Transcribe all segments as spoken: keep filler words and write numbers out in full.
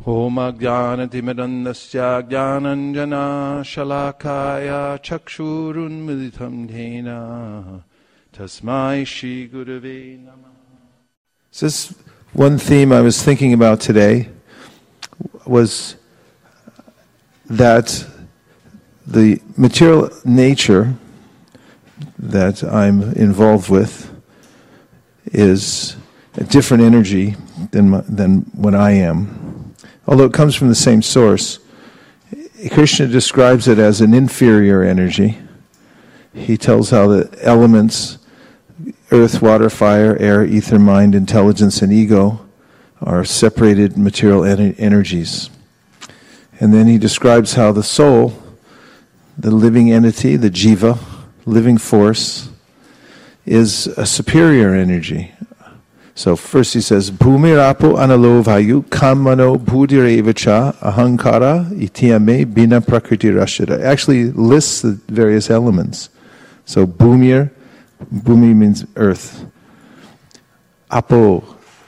Om Ajnanatimidandasya Jnananjana Shalakaya Chakshurun Militam Dhena Tasmai Shri Gurave Namah. So this one theme I was thinking about today was that the material nature that I'm involved with is a different energy than my, than what I am. Although it comes from the same source, Krishna describes it as an inferior energy. He tells how the elements, earth, water, fire, air, ether, mind, intelligence, and ego are separated material en- energies. And then he describes how the soul, the living entity, the jiva, living force, is a superior energy. So first he says, Bhumirapo analo vayu kamano bhudirevacha ahankara ityame bina prakriti rashida. Actually lists the various elements. So bhumir, bhumi means earth. Apo,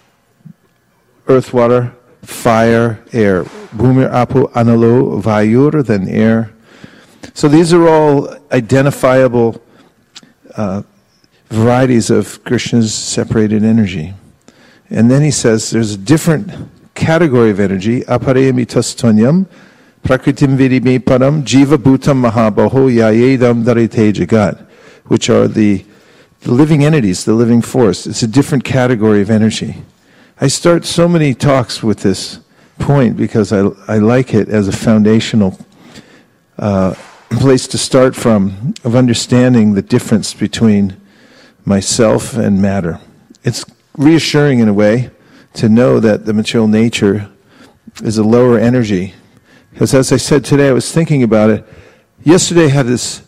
earth, water, fire, air. Bhumir, apo, analo, vayur, then air. So these are all identifiable uh, varieties of Krishna's separated energy. And then he says there's a different category of energy, aparayamitastvanyam, prakritim vidime param, jiva bhutam mahabaho yayedam darite jagat, which are the, the living entities, the living force. It's a different category of energy. I start so many talks with this point because I, I like it as a foundational uh, place to start from, of understanding the difference between myself and matter. It's reassuring in a way to know that the material nature is a lower energy. Because as I said today, I was thinking about it. Yesterday I had this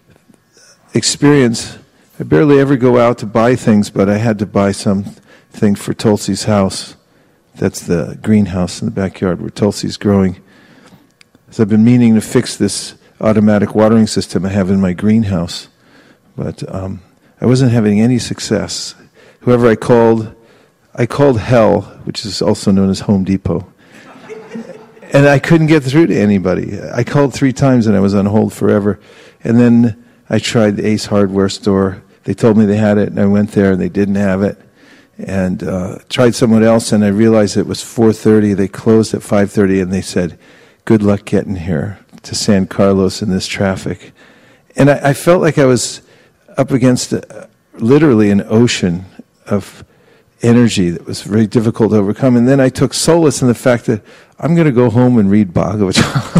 experience. I barely ever go out to buy things, but I had to buy something for Tulsi's house. That's the greenhouse in the backyard where Tulsi's growing. So I've been meaning to fix this automatic watering system I have in my greenhouse. But um, I wasn't having any success. Whoever I called, I called Hell, which is also known as Home Depot. And I couldn't get through to anybody. I called three times and I was on hold forever. And then I tried the Ace Hardware store. They told me they had it and I went there and they didn't have it. And uh, tried someone else and I realized it was four thirty. They closed at five thirty and they said, good luck getting here to San Carlos in this traffic. And I, I felt like I was up against a, literally an ocean of energy that was very difficult to overcome. And then I took solace in the fact that I'm going to go home and read Bhagavatam.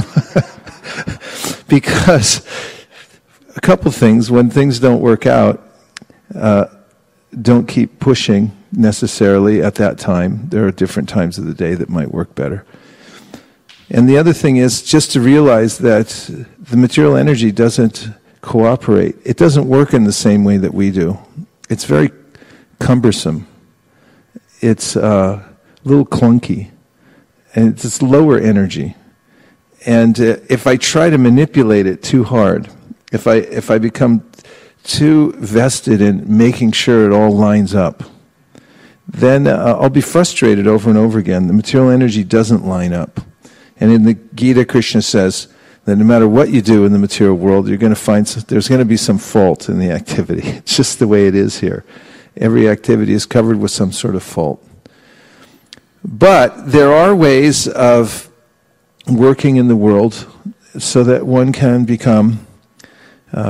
Because a couple things, when things don't work out, uh, don't keep pushing necessarily at that time. There are different times of the day that might work better. And the other thing is just to realize that the material energy doesn't cooperate. It doesn't work in the same way that we do. It's very cumbersome. It's uh, a little clunky. And it's this lower energy. And uh, if I try to manipulate it too hard, if I if I become too vested in making sure it all lines up, then uh, I'll be frustrated over and over again. The material energy doesn't line up. And in the Gita, Krishna says that no matter what you do in the material world, you're going to find some, there's going to be some fault in the activity. It's just the way it is here. Every activity is covered with some sort of fault. But there are ways of working in the world so that one can become uh,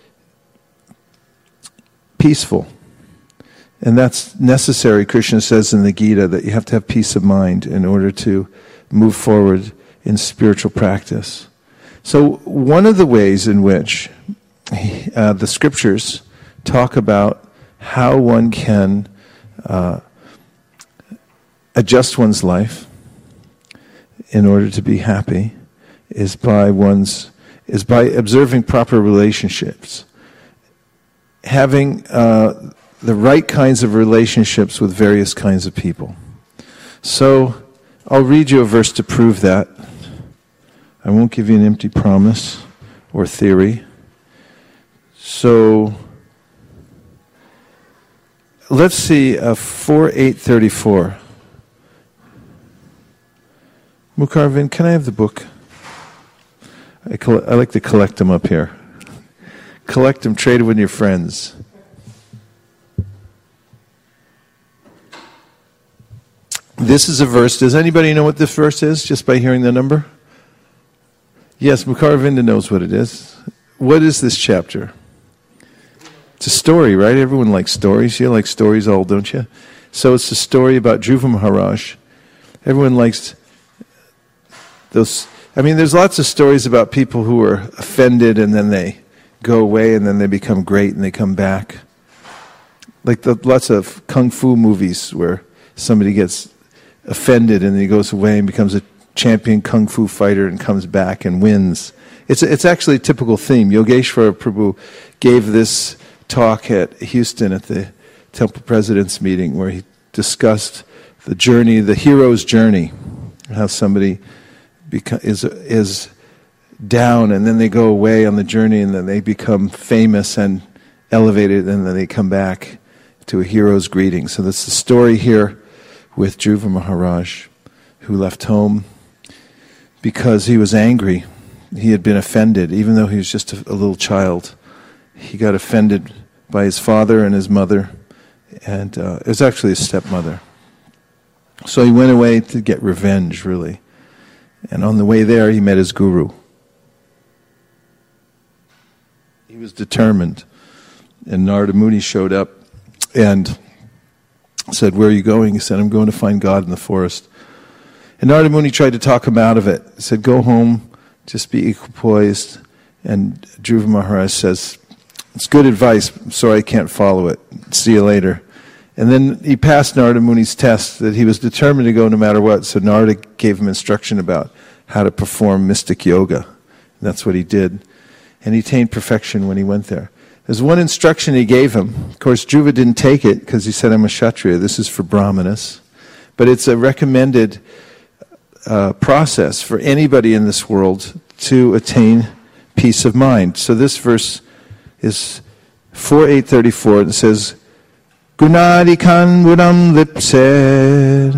peaceful. And that's necessary, Krishna says in the Gita, that you have to have peace of mind in order to move forward in spiritual practice. So one of the ways in which uh, the scriptures talk about how one can uh, adjust one's life in order to be happy is by one's is by observing proper relationships, having uh, the right kinds of relationships with various kinds of people. So I'll read you a verse to prove that. I won't give you an empty promise or theory. So let's see, uh, four eight thirty-four. Mukharvin, can I have the book? I, coll- I like to collect them up here. Collect them, trade them with your friends. This is a verse. Does anybody know what this verse is just by hearing the number? Yes, Mukharvinda knows what it is. What is this chapter? It's a story, right? Everyone likes stories. You like stories all, don't you? So it's a story about Dhruva Maharaj. Everyone likes those. I mean, there's lots of stories about people who are offended and then they go away and then they become great and they come back. Like the lots of kung fu movies where somebody gets offended and he goes away and becomes a champion kung fu fighter and comes back and wins. It's it's actually a typical theme. Yogeshwara Prabhu gave this talk at Houston at the Temple President's meeting where he discussed the journey, the hero's journey, how somebody beca- is is down and then they go away on the journey and then they become famous and elevated and then they come back to a hero's greeting. So that's the story here with Dhruva Maharaj, who left home because he was angry. He had been offended, even though he was just a, a little child. He got offended by his father and his mother, and uh, it was actually his stepmother. So he went away to get revenge, really. And on the way there, he met his guru. He was determined. And Narada Muni showed up and said, "Where are you going?" He said, "I'm going to find God in the forest." And Narada Muni tried to talk him out of it. He said, "Go home, just be equipoised." And Dhruva Maharaj says, "It's good advice. I'm sorry I can't follow it. See you later." And then he passed Narada Muni's test that he was determined to go no matter what. So Narada gave him instruction about how to perform mystic yoga. And that's what he did. And he attained perfection when he went there. There's one instruction he gave him. Of course, Dhruva didn't take it because he said, "I'm a Kshatriya. This is for Brahmanas." But it's a recommended uh, process for anybody in this world to attain peace of mind. So this verse is four eight thirty-four. It says, "Gunadikan budam lipsed,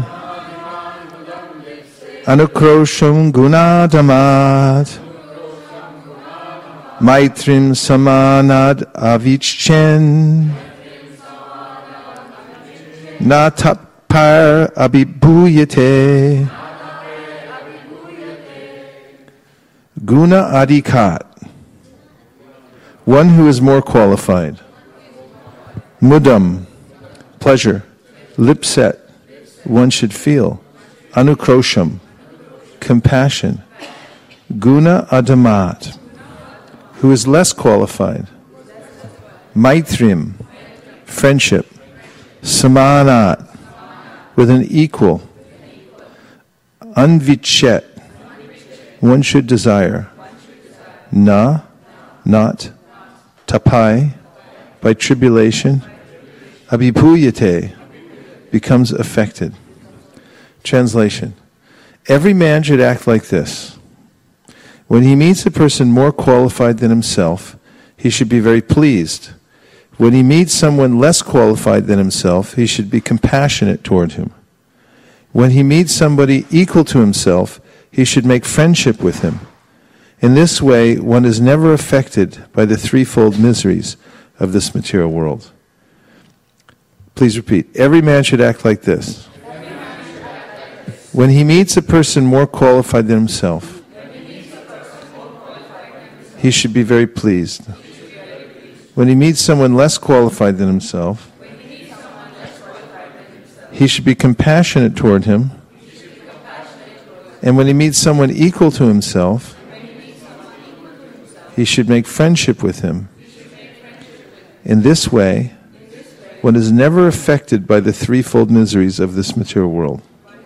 anukrosham gunadamat, maitrim samanad avichen, natapar abhibhuyate, guna adikat." One who is more qualified. Mudam, pleasure. Lipset, one should feel. Anukrosham, compassion. Guna adamat, who is less qualified. Maitrim, friendship. Samanat, with an equal. Anvichet, one should desire. Na, not. Tapai, by tribulation. Abhibhuyate, becomes affected. Translation. Every man should act like this. When he meets a person more qualified than himself, he should be very pleased. When he meets someone less qualified than himself, he should be compassionate toward him. When he meets somebody equal to himself, he should make friendship with him. In this way, one is never affected by the threefold miseries of this material world. Please repeat. Every man should act like this. When he meets a person more qualified than himself, he should be very pleased. When he meets someone less qualified than himself, he should be compassionate toward him. And when he meets someone equal to himself, he should make friendship with him. In this way, one is never affected by the threefold miseries of this material world.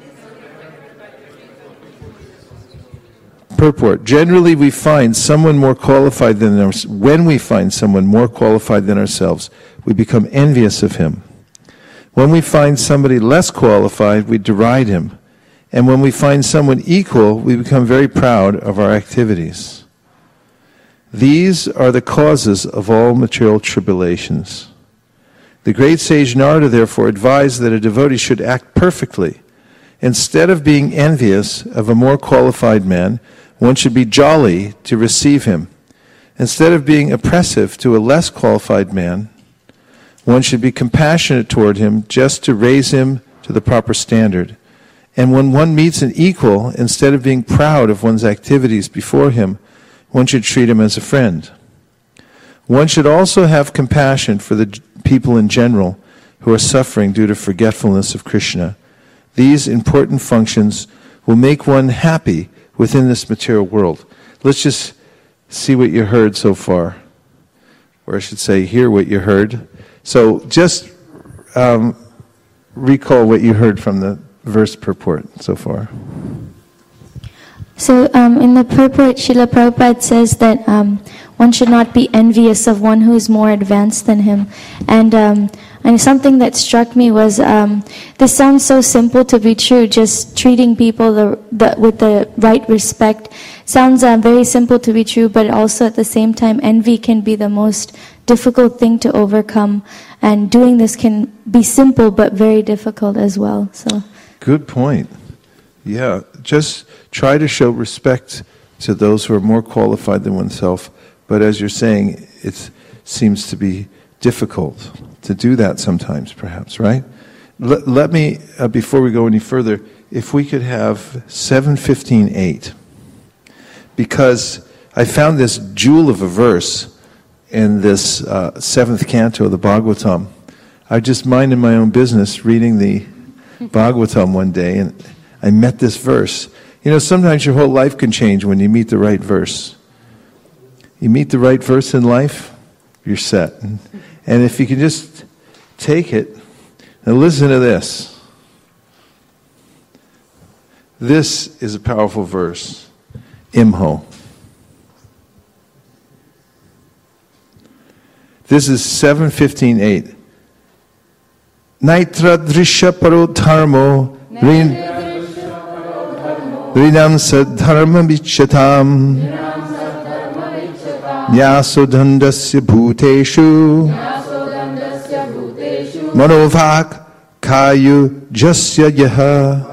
Purport. Generally, we find someone more qualified than ourselves. When we find someone more qualified than ourselves, we become envious of him. When we find somebody less qualified, we deride him. And when we find someone equal, we become very proud of our activities. These are the causes of all material tribulations. The great sage Narada, therefore, advised that a devotee should act perfectly Instead of being envious of a more qualified man, one should be jolly to receive him. Instead of being oppressive to a less qualified man, one should be compassionate toward him just to raise him to the proper standard. And when one meets an equal, instead of being proud of one's activities before him, one should treat him as a friend. One should also have compassion for the people in general who are suffering due to forgetfulness of Krishna. These important functions will make one happy within this material world. Let's just see what you heard so far. Or I should say, hear what you heard. So just um, recall what you heard from the verse purport so far. So um, in the purport, Srila Prabhupada says that um, one should not be envious of one who is more advanced than him. And um, and something that struck me was, um, this sounds so simple to be true, just treating people the, the, with the right respect. Sounds uh, very simple to be true, but also at the same time, envy can be the most difficult thing to overcome. And doing this can be simple, but very difficult as well. So, good point. Yeah, just try to show respect to those who are more qualified than oneself. But as you're saying, it seems to be difficult to do that sometimes, perhaps, right? Let, let me, uh, before we go any further, if we could have seven fifteen eight. Because I found this jewel of a verse in this uh, seventh canto of the Bhagavatam. I was just minding my own business reading the Bhagavatam one day, and I met this verse. You know, sometimes your whole life can change when you meet the right verse. You meet the right verse in life, you're set. And if you can just take it, and listen to this. This is a powerful verse. Imho. This is seven fifteen eight. Naitra drisha paro dharmo rinam sadharma vichatam nyasodhandasya bhuteshu manovak kayu jasya yaha.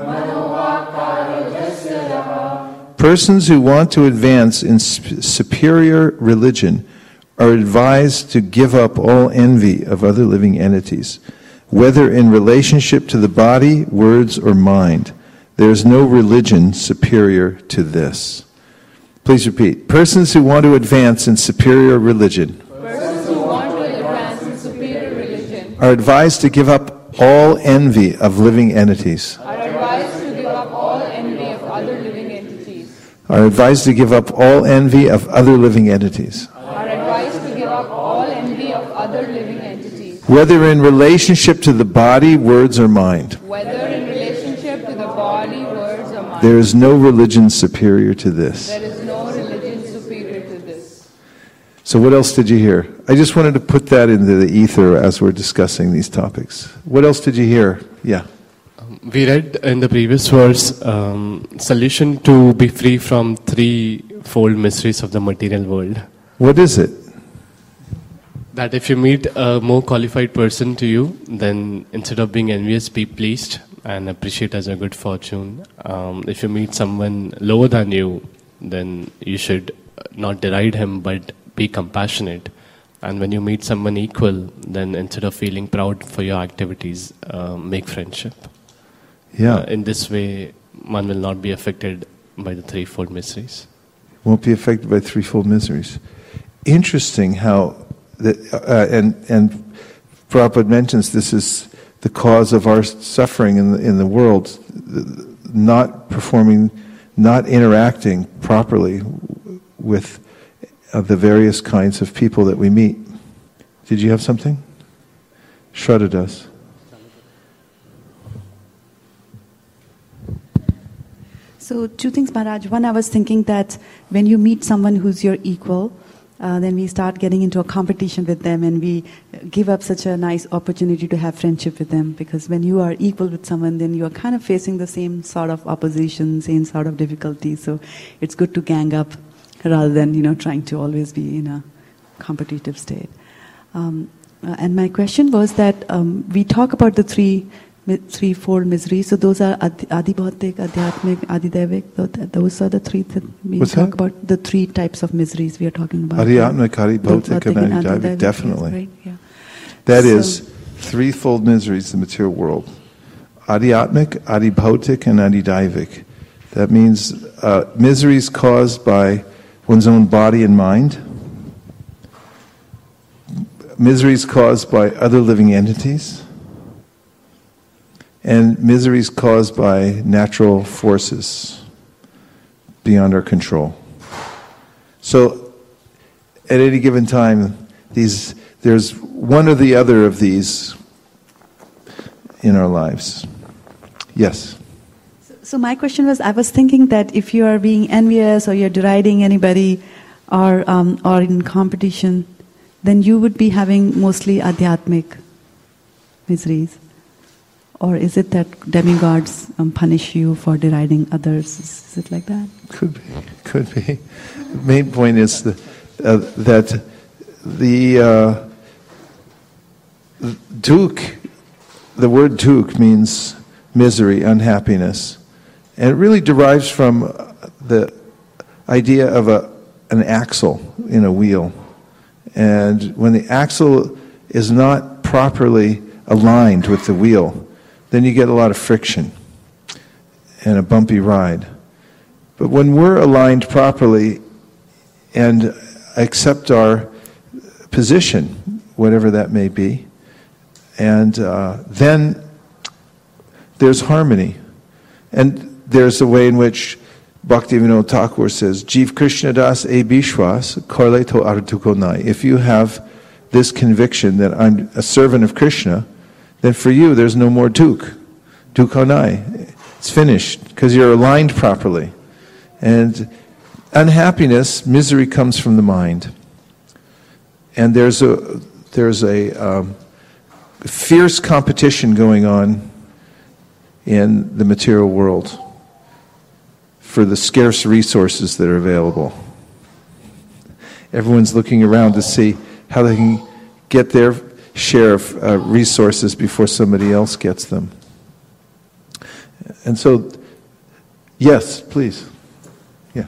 Persons who want to advance in superior religion are advised to give up all envy of other living entities, whether in relationship to the body, words, or mind. There is no religion superior to this. Please repeat. Persons who want to advance in superior religion, Persons who want to advance in superior religion are advised to give up all envy of living entities. are advised to give up all envy of other living entities. Are advised to give up all envy of other living entities. Are advised to give up all envy of other living entities. Whether in relationship to the body, words, or mind. Whether in relationship to the body, words, or mind. There is no religion superior to this. There is no religion superior to this. So what else did you hear? I just wanted to put that into the ether as we're discussing these topics. What else did you hear? Yeah. We read in the previous verse, um, solution to be free from three-fold mysteries of the material world. What is it? That if you meet a more qualified person to you, then instead of being envious, be pleased and appreciate as a good fortune. Um, if you meet someone lower than you, then you should not deride him, but be compassionate. And when you meet someone equal, then instead of feeling proud for your activities, uh, make friendship. Yeah. Uh, in this way, one will not be affected by the threefold miseries. Won't be affected by threefold miseries. Interesting how, that, uh, and and Prabhupada mentions this is the cause of our suffering in the, in the world, not performing, not interacting properly with uh, the various kinds of people that we meet. Did you have something? Shraddha does. So two things, Maharaj. One, I was thinking that when you meet someone who's your equal, uh, then we start getting into a competition with them, and we give up such a nice opportunity to have friendship with them. Because when you are equal with someone, then you are kind of facing the same sort of opposition, same sort of difficulties. So it's good to gang up rather than, you know, trying to always be in a competitive state. Um, uh, and my question was that um, we talk about the three mi- threefold miseries. So those are adi, adibhautik, adhyatmic, adidevik. Tho- Those are the three that we What's talk that? about. The three types of miseries we are talking about. Adhyatmic, adibhautik, and Adibhautik adidivik, adidevik, definitely. Right, yeah. That So- is threefold miseries in the material world. Adhyatmic, adibhautik, and adidivik. That means uh, miseries caused by one's own body and mind, miseries caused by other living entities, and miseries caused by natural forces beyond our control. So, at any given time, these there's one or the other of these in our lives. Yes? So my question was, I was thinking that if you are being envious or you're deriding anybody or um, or in competition, then you would be having mostly adhyatmic miseries. Or is it that demigods um, punish you for deriding others? Is, is it like that? Could be. Could be. The main point is the, uh, that the uh, duk, the word duk means misery, unhappiness. And it really derives from the idea of a, an axle in a wheel. And when the axle is not properly aligned with the wheel, then you get a lot of friction and a bumpy ride. But when we're aligned properly and accept our position, whatever that may be, and uh, then there's harmony. And there's a way in which Bhaktivinoda Thakur says, Jeev Krishna Das e Bishwas Karle to Artuko Nai. If you have this conviction that I'm a servant of Krishna, then for you there's no more duk. Dukanai. It's finished because you're aligned properly. And unhappiness, misery comes from the mind. And there's a there's a um, fierce competition going on in the material world for the scarce resources that are available. Everyone's looking around to see how they can get their share of uh, resources before somebody else gets them. And so, yes, please. Yeah.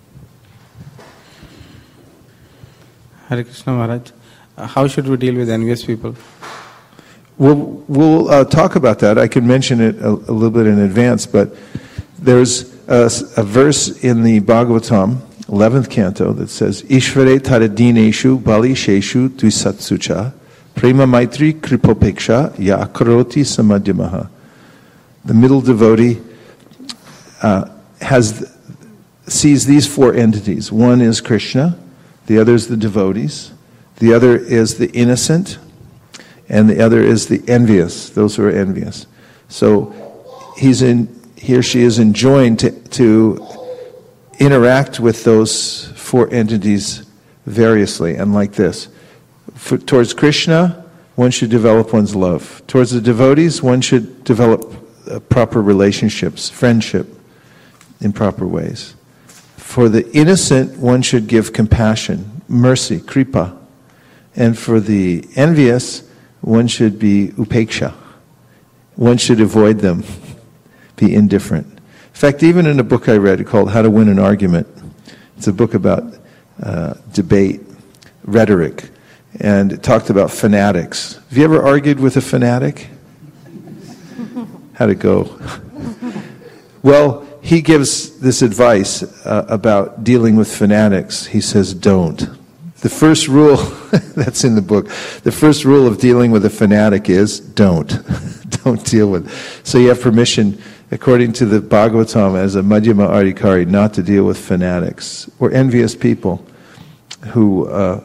Hare Krishna Maharaj, uh, how should we deal with envious people? We'll, we'll uh, talk about that. I can mention it a, a little bit in advance, but there's a, a verse in the Bhagavatam, eleventh canto, that says, Ishvare taradineshu bali sheshu dvisatsucha prema maitri kripopeksha ya karoti samadhyamaha. The middle devotee uh, has sees these four entities. One is Krishna, the other is the devotees, the other is the innocent, and the other is the envious, those who are envious. So he's in, he or she is enjoined to, to interact with those four entities variously and like this. For, towards Krishna, one should develop one's love. Towards the devotees, one should develop uh, proper relationships, friendship in proper ways. For the innocent, one should give compassion, mercy, kripa. And for the envious, one should be upeksha. One should avoid them, be indifferent. In fact, even in a book I read called How to Win an Argument, it's a book about uh, debate, rhetoric, and it talked about fanatics. Have you ever argued with a fanatic? How'd it go? Well, he gives this advice uh, about dealing with fanatics. He says, don't. The first rule, that's in the book, the first rule of dealing with a fanatic is don't. Don't deal with. So you have permission, according to the Bhagavatam, as a Madhyama Adhikari, not to deal with fanatics or envious people who uh,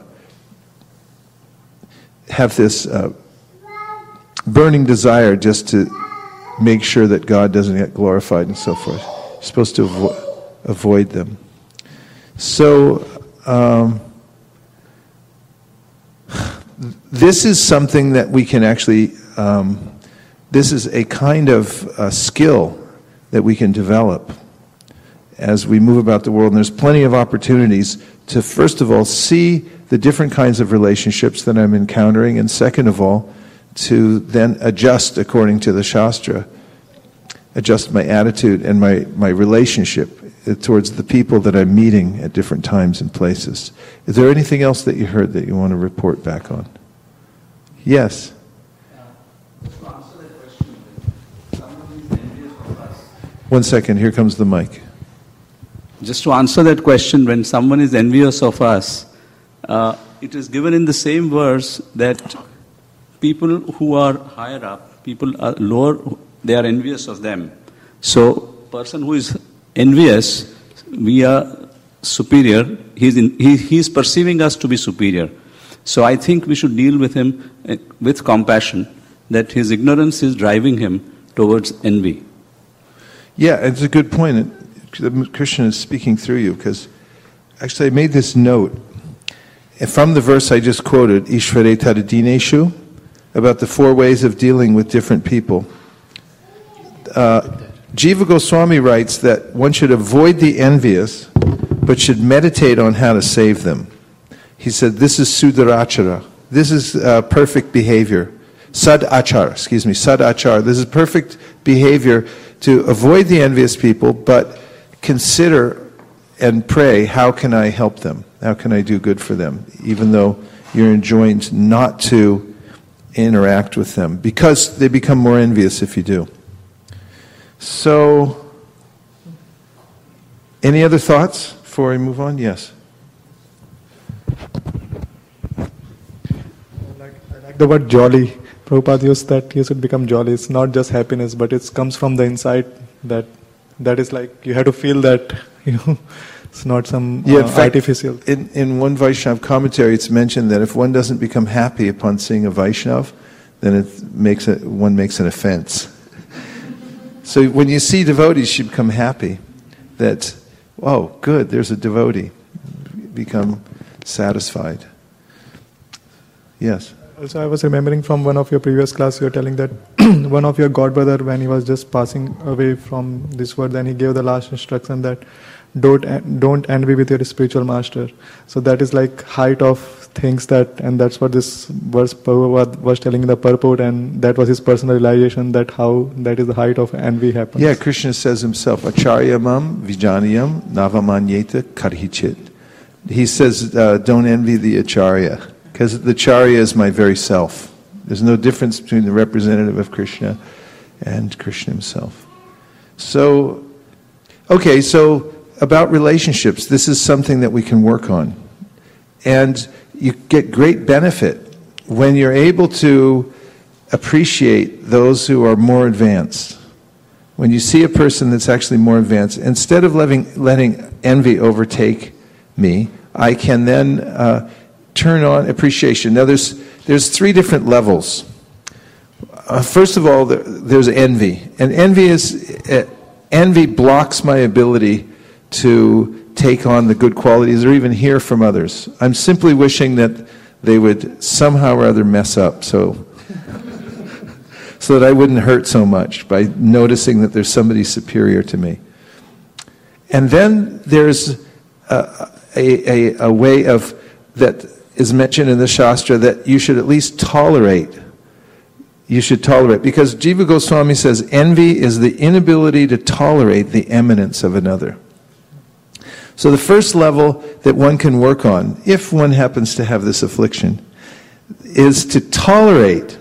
have this uh, burning desire just to make sure that God doesn't get glorified and so forth. You're supposed to avo- avoid them. So, um, this is something that we can actually, um, this is a kind of uh, skill that we can develop as we move about the world. And there's plenty of opportunities to, first of all, see the different kinds of relationships that I'm encountering, and second of all, to then adjust according to the Shastra, adjust my attitude and my, my relationship towards the people that I'm meeting at different times and places. Is there anything else that you heard that you want to report back on? Yes? One second, here comes the mic. Just to answer that question, when someone is envious of us, uh, it is given in the same verse that people who are higher up, people are lower, they are envious of them. So, person who is envious, we are superior, he's, in, he, he's perceiving us to be superior. So I think we should deal with him uh, with compassion, that his ignorance is driving him towards envy. Yeah, it's a good point. Krishna is speaking through you, because actually I made this note from the verse I just quoted, Ishvare Tadadineshu, about the four ways of dealing with different people. Uh, Jiva Goswami writes that one should avoid the envious, but should meditate on how to save them. He said, this is Sudarachara. This is uh, perfect behavior. Sadachar, excuse me, Sadachar. This is perfect behavior to avoid the envious people, but consider and pray, how can I help them? How can I do good for them? Even though you're enjoined not to interact with them, because they become more envious if you do. So, any other thoughts before I move on? Yes. I like, I like the word jolly. Prabhupada used that you should become jolly. It's not just happiness, but it comes from the inside. That that is like you have to feel that, you know, it's not some yeah, uh, in fact, artificial. In, in one Vaishnav commentary, it's mentioned that if one doesn't become happy upon seeing a Vaishnav, then it makes it, one makes an offense. So when you see devotees, you become happy that, oh, good, there's a devotee. Become satisfied. Yes. Also, I was remembering from one of your previous class, you were telling that one of your godbrother, when he was just passing away from this world, then he gave the last instruction that don't don't envy with your spiritual master. So that is like height of things that, and that's what this verse Prabhupada was telling in the purport, and that was his personal realization that how that is the height of envy happens. Yeah, Krishna says himself, Acharyamam vijaniyam navamanyeta karhichit. He says, uh, don't envy the Acharya, because the Acharya is my very self. There's no difference between the representative of Krishna and Krishna himself. So, okay, so about relationships, this is something that we can work on. And you get great benefit when you're able to appreciate those who are more advanced. When you see a person that's actually more advanced, instead of letting, letting envy overtake me, I can then uh, turn on appreciation. Now, there's there's three different levels. Uh, first of all, there, there's envy, and envy is uh, envy blocks my ability to take on the good qualities or even hear from others. I'm simply wishing that they would somehow or other mess up, so so that I wouldn't hurt so much by noticing that there's somebody superior to me. And then there's a, a, a, a way of that is mentioned in the Shastra that you should at least tolerate. You should tolerate, because Jiva Goswami says envy is the inability to tolerate the eminence of another. So the first level that one can work on, if one happens to have this affliction, is to tolerate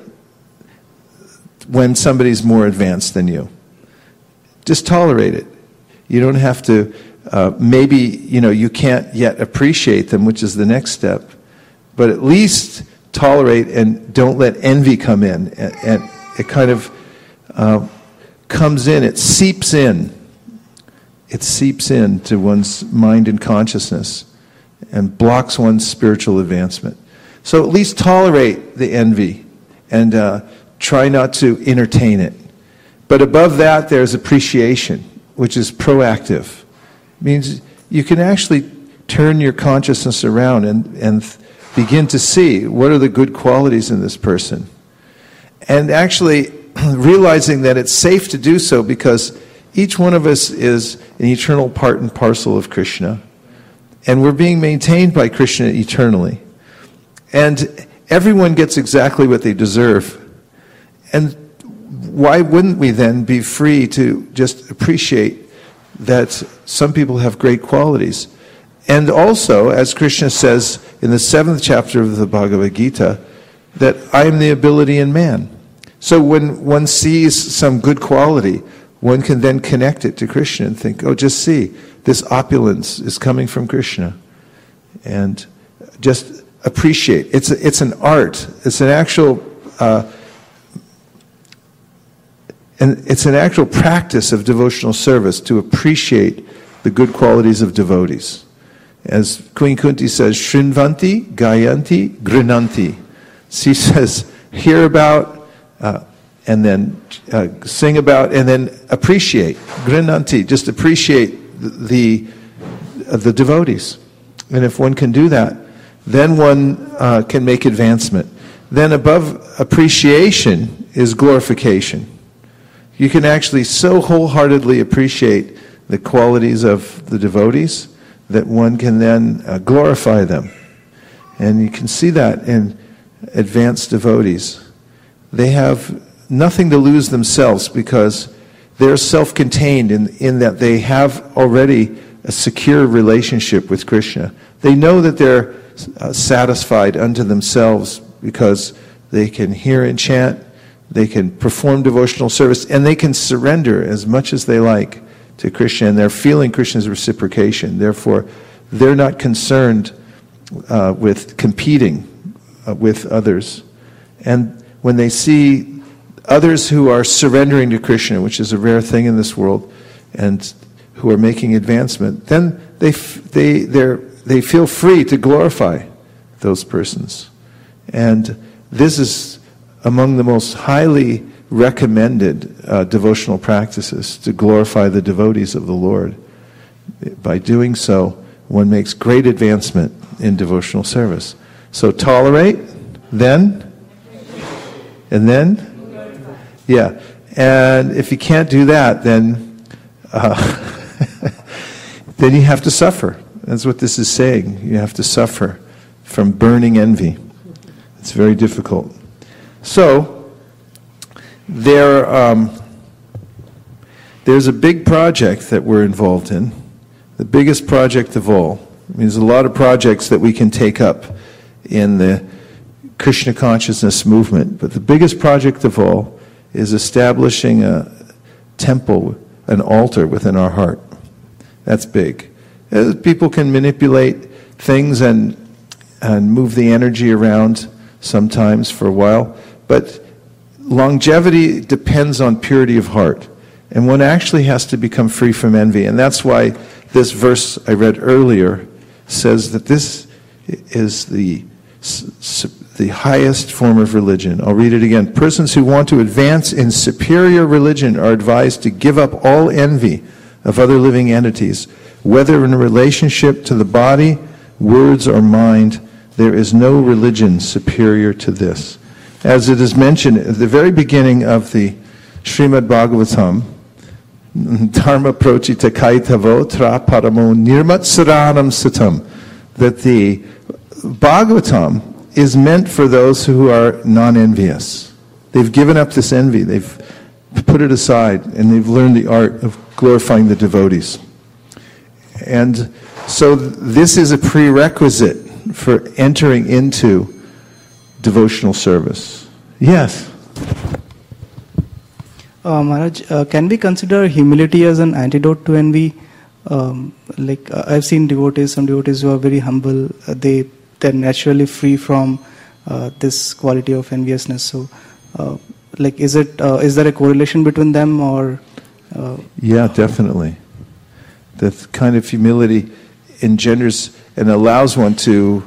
when somebody's more advanced than you. Just tolerate it. You don't have to, uh, maybe, you know, you can't yet appreciate them, which is the next step, but at least tolerate and don't let envy come in. And, and it kind of uh, comes in, it seeps in. It seeps into one's mind and consciousness and blocks one's spiritual advancement. So at least tolerate the envy and uh, try not to entertain it. But above that, there's appreciation, which is proactive. It means you can actually turn your consciousness around and, and begin to see what are the good qualities in this person. And actually realizing that it's safe to do so because each one of us is an eternal part and parcel of Krishna. And we're being maintained by Krishna eternally. And everyone gets exactly what they deserve. and why wouldn't we then be free to just appreciate that some people have great qualities? And also, as Krishna says in the seventh chapter of the Bhagavad Gita, that I am the ability in man. So when one sees some good quality, one can then connect it to Krishna and think, oh, just see, this opulence is coming from Krishna. And just appreciate. It's a, it's an art. It's an actual uh, and it's an actual practice of devotional service to appreciate the good qualities of devotees. As Queen Kunti says, Shrinvanti, Gayanti, Grinanti. She says, hear about, uh, and then uh, sing about, and then appreciate. Grinanti, just appreciate the, the, uh, the devotees. And if one can do that, then one uh, can make advancement. Then above appreciation is glorification. You can actually so wholeheartedly appreciate the qualities of the devotees that one can then uh, glorify them. And you can see that in advanced devotees. They have nothing to lose themselves because they're self-contained in, in that they have already a secure relationship with Krishna. They know that they're uh, satisfied unto themselves because they can hear and chant, they can perform devotional service, and they can surrender as much as they like to Krishna, and they're feeling Krishna's reciprocation. Therefore, they're not concerned uh, with competing uh, with others. And when they see others who are surrendering to Krishna, which is a rare thing in this world, and who are making advancement, then they they they they feel free to glorify those persons. And this is among the most highly recommended uh, devotional practices, to glorify the devotees of the Lord. By doing so, one makes great advancement in devotional service. So tolerate, then, and then, yeah. And if you can't do that, then uh, then you have to suffer. That's what this is saying. You have to suffer from burning envy. It's very difficult. So, there, um, there's a big project that we're involved in, the biggest project of all. I mean, there's a lot of projects that we can take up in the Krishna consciousness movement, but the biggest project of all is establishing a temple, an altar within our heart. That's big. As people can manipulate things and and move the energy around sometimes for a while, but longevity depends on purity of heart. And one actually has to become free from envy. And that's why this verse I read earlier says that this is the, the highest form of religion. I'll read it again. Persons who want to advance in superior religion are advised to give up all envy of other living entities, whether in relationship to the body, words, or mind. There is no religion superior to this. As it is mentioned at the very beginning of the Srimad Bhagavatam, Dharma prochita kaitavo tra paramo nirmatsaranam satam, that the Bhagavatam is meant for those who are non-envious. They've given up this envy, they've put it aside, and they've learned the art of glorifying the devotees. And so this is a prerequisite for entering into devotional service. Yes? Uh, Maharaj, uh, can we consider humility as an antidote to envy? Um, like uh, I've seen devotees, some devotees who are very humble, uh, they, they're naturally free from uh, this quality of enviousness. So, uh, like, is it uh, is there a correlation between them, or? Uh, yeah, definitely. That kind of humility engenders and allows one to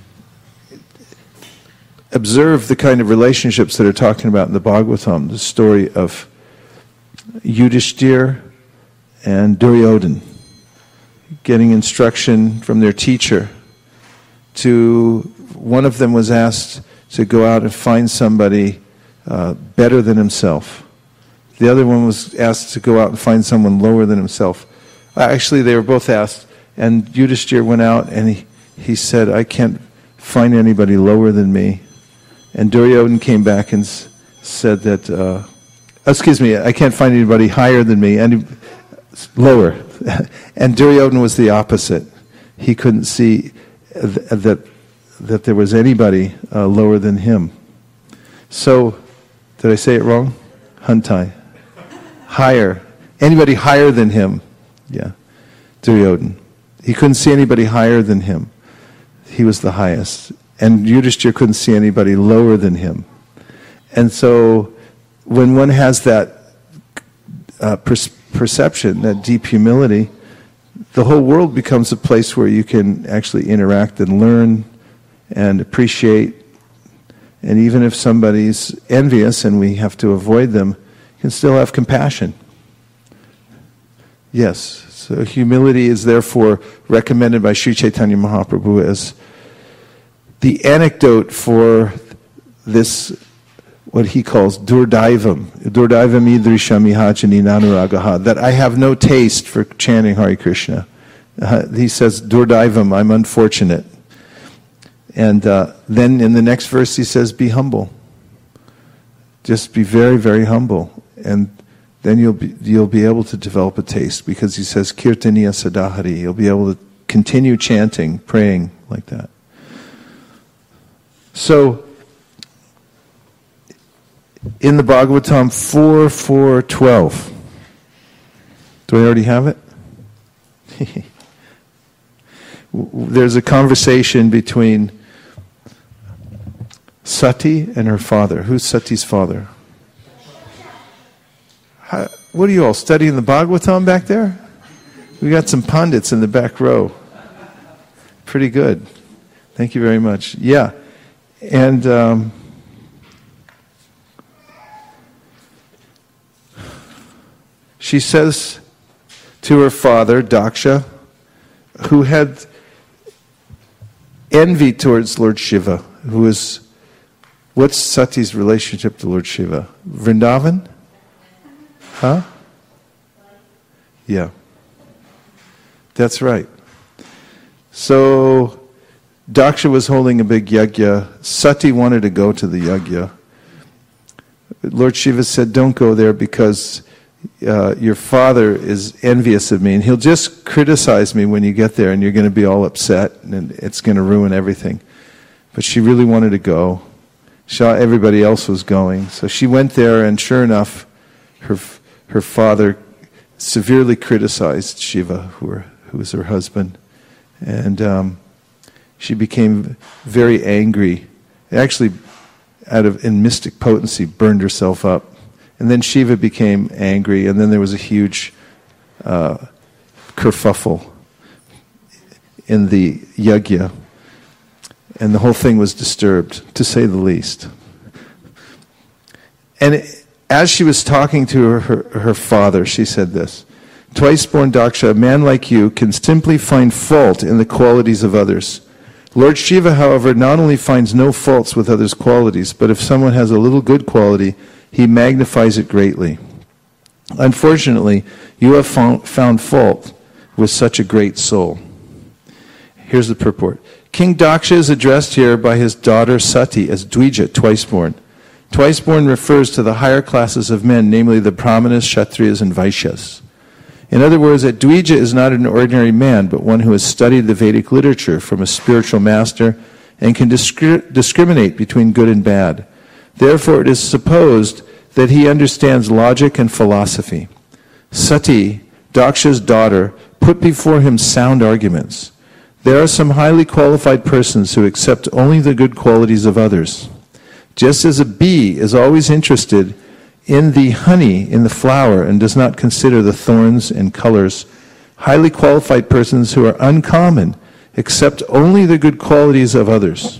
observe the kind of relationships that are talking about in the Bhagavatam, the story of Yudhishthir and Duryodhana getting instruction from their teacher. To one of them was asked to go out and find somebody uh, better than himself. The other one was asked to go out and find someone lower than himself. Actually, they were both asked, and Yudhishthir went out and he, he said, I can't find anybody lower than me. And Duryodhana came back and said that, uh, excuse me, I can't find anybody higher than me, and lower. And Duryodhana was the opposite. He couldn't see th- that that there was anybody uh, lower than him. So, did I say it wrong? Hantai. Higher. Anybody higher than him. Yeah. Duryodhana. He couldn't see anybody higher than him. He was the highest. And Yudhishthira couldn't see anybody lower than him. And so, when one has that uh, per- perception, that deep humility, the whole world becomes a place where you can actually interact and learn and appreciate. And even if somebody's envious and we have to avoid them, you can still have compassion. Yes, so humility is therefore recommended by Sri Chaitanya Mahaprabhu as the anecdote for this, what he calls durdaivam, durdaivam idrisham ihachani nanuragaha, that I have no taste for chanting Hare Krishna. Uh, he says, durdaivam, I'm unfortunate. And uh, then in the next verse he says, be humble. Just be very, very humble. And then you'll be, you'll be able to develop a taste, because he says, kirtaniya sadahari. You'll be able to continue chanting, praying like that. So, in the Bhagavatam four four twelve, do I already have it? There's a conversation between Sati and her father. Who's Sati's father? How, what are you all studying the Bhagavatam back there? We got some pundits in the back row. Pretty good. Thank you very much. Yeah. And um, she says to her father, Daksha, who had envy towards Lord Shiva, who is, what's Sati's relationship to Lord Shiva? Vrindavan? Huh? Yeah. That's right. So, Daksha was holding a big yajna. Sati wanted to go to the yajna. Lord Shiva said, don't go there because uh, your father is envious of me, and he'll just criticize me when you get there, and you're going to be all upset, and it's going to ruin everything. But she really wanted to go. She saw everybody else was going. So she went there, and sure enough, her her father severely criticized Shiva, who, were, who was her husband. And um, she became very angry. Actually, out of in mystic potency, burned herself up. And then Shiva became angry, and then there was a huge uh, kerfuffle in the yajna. And the whole thing was disturbed, to say the least. And it, as she was talking to her, her, her father, she said this, twice-born Daksha, a man like you can simply find fault in the qualities of others. Lord Shiva, however, not only finds no faults with others' qualities, but if someone has a little good quality, he magnifies it greatly. Unfortunately, you have found, found fault with such a great soul. Here's the purport. King Daksha is addressed here by his daughter Sati as Dvija, twice-born. Twice-born refers to the higher classes of men, namely the Brahmanas, Kshatriyas, and Vaishyas. In other words, a Dvija is not an ordinary man, but one who has studied the Vedic literature from a spiritual master and can discri- discriminate between good and bad. Therefore, it is supposed that he understands logic and philosophy. Sati, Daksha's daughter, put before him sound arguments. There are some highly qualified persons who accept only the good qualities of others. Just as a bee is always interested in the honey in the flower and does not consider the thorns and colors, highly qualified persons who are uncommon accept only the good qualities of others,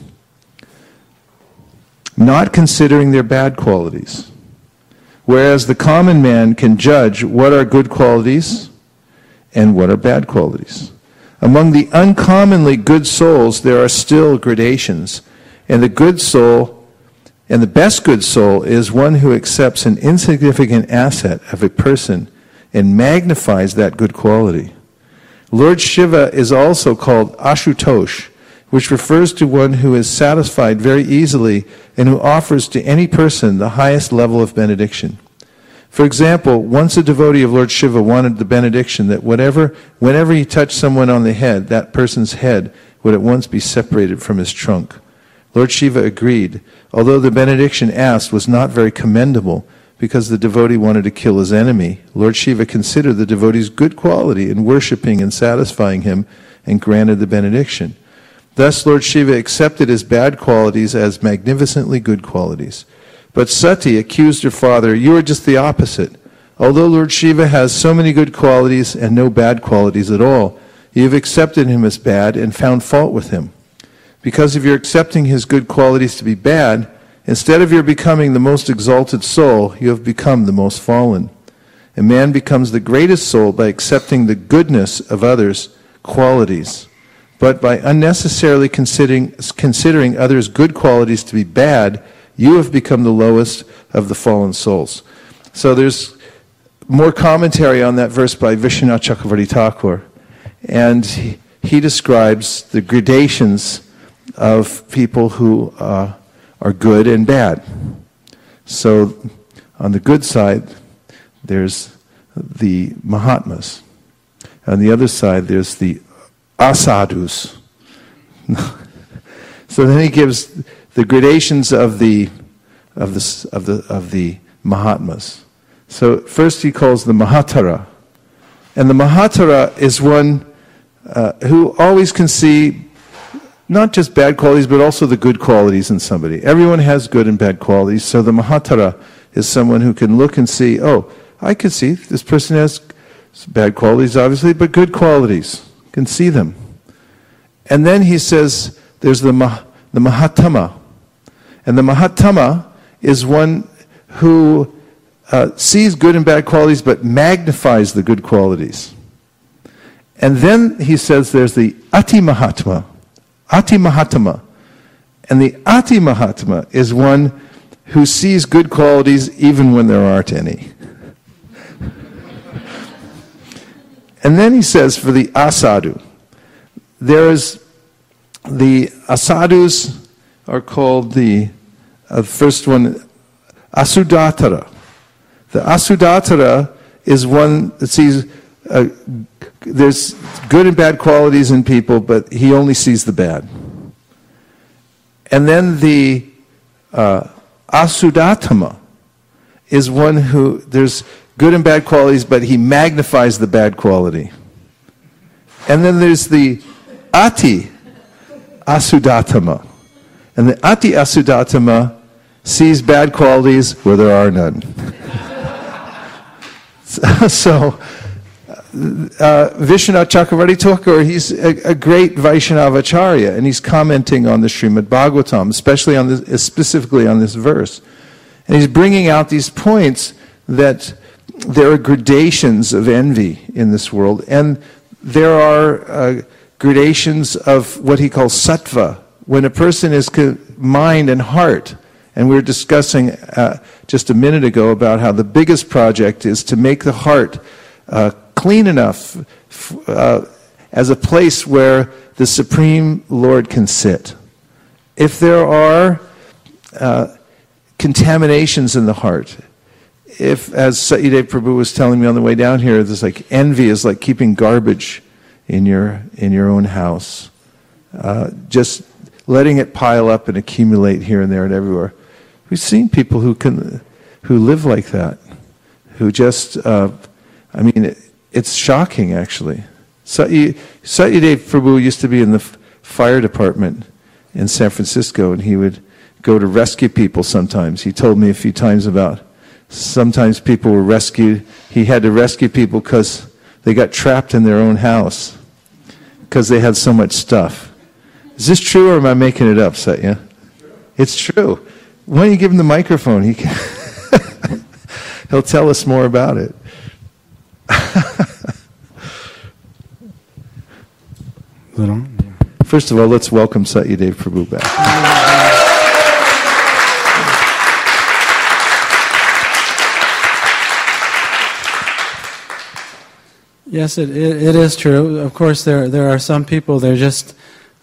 not considering their bad qualities. Whereas the common man can judge what are good qualities and what are bad qualities. Among the uncommonly good souls, there are still gradations, and the good soul And the best good soul is one who accepts an insignificant asset of a person and magnifies that good quality. Lord Shiva is also called Ashutosh, which refers to one who is satisfied very easily and who offers to any person the highest level of benediction. For example, once a devotee of Lord Shiva wanted the benediction that whatever, whenever he touched someone on the head, that person's head would at once be separated from his trunk. Lord Shiva agreed, although the benediction asked was not very commendable because the devotee wanted to kill his enemy. Lord Shiva considered the devotee's good quality in worshipping and satisfying him and granted the benediction. Thus, Lord Shiva accepted his bad qualities as magnificently good qualities. But Sati accused her father, "You are just the opposite. Although Lord Shiva has so many good qualities and no bad qualities at all, you have accepted him as bad and found fault with him. Because of your accepting his good qualities to be bad, instead of your becoming the most exalted soul, you have become the most fallen. A man becomes the greatest soul by accepting the goodness of others' qualities. But by unnecessarily considering, considering others' good qualities to be bad, you have become the lowest of the fallen souls." So there's more commentary on that verse by Vishwanath Chakravarti Thakur. And he, he describes the gradations of people who uh, are good and bad. So on the good side, there's the Mahatmas. On the other side, there's the Asadhus. So then he gives the gradations of the of the of the of the Mahatmas. So first he calls the Mahatara, and the Mahatara is one uh, who always can see not just bad qualities but also the good qualities in somebody. Everyone has good and bad qualities. So the Mahatara is someone who can look and see, oh, I can see this person has bad qualities, obviously, but good qualities. Can see them. And then he says there's the Mah- the Mahatama. And the Mahatama is one who uh, sees good and bad qualities but magnifies the good qualities. And then he says there's the Ati Mahatma. Ati Mahatma. And the Ati Mahatma is one who sees good qualities even when there aren't any. And then he says for the Asadhu, there is the Asadhus are called the uh, first one, Asudatara. The Asudatara is one that sees uh, there's good and bad qualities in people, but he only sees the bad. And then the uh, Asudatama is one who there's good and bad qualities, but he magnifies the bad quality. And then there's the Ati Asudatama. And the Ati Asudatama sees bad qualities where there are none. So, uh, Vishwanath Chakravarti Thakur, he's a, a great Vaishnavacharya, and he's commenting on the Srimad Bhagavatam, especially on this, specifically on this verse. And he's bringing out these points that there are gradations of envy in this world, and there are uh, gradations of what he calls sattva, when a person is co- mind and heart. And we were discussing uh, just a minute ago about how the biggest project is to make the heart uh, clean enough f- uh, as a place where the Supreme Lord can sit. If there are uh, contaminations in the heart, if, as Satyadev Prabhu was telling me on the way down here, there's like envy is like keeping garbage in your in your own house, uh, just letting it pile up and accumulate here and there and everywhere. We've seen people who can who live like that, who just, uh, I mean, it, it's shocking actually. Satya, Satyadev Prabhu used to be in the f- fire department in San Francisco, and he would go to rescue people sometimes. He told me a few times about sometimes people were rescued. He had to rescue people because they got trapped in their own house because they had so much stuff. Is this true, or am I making it up, Satya? It's true. Why don't you give him the microphone? He can He'll tell us more about it. First of all, let's welcome Satyadev Prabhu back. Yes, it, it, it is true. Of course, there there are some people, they're just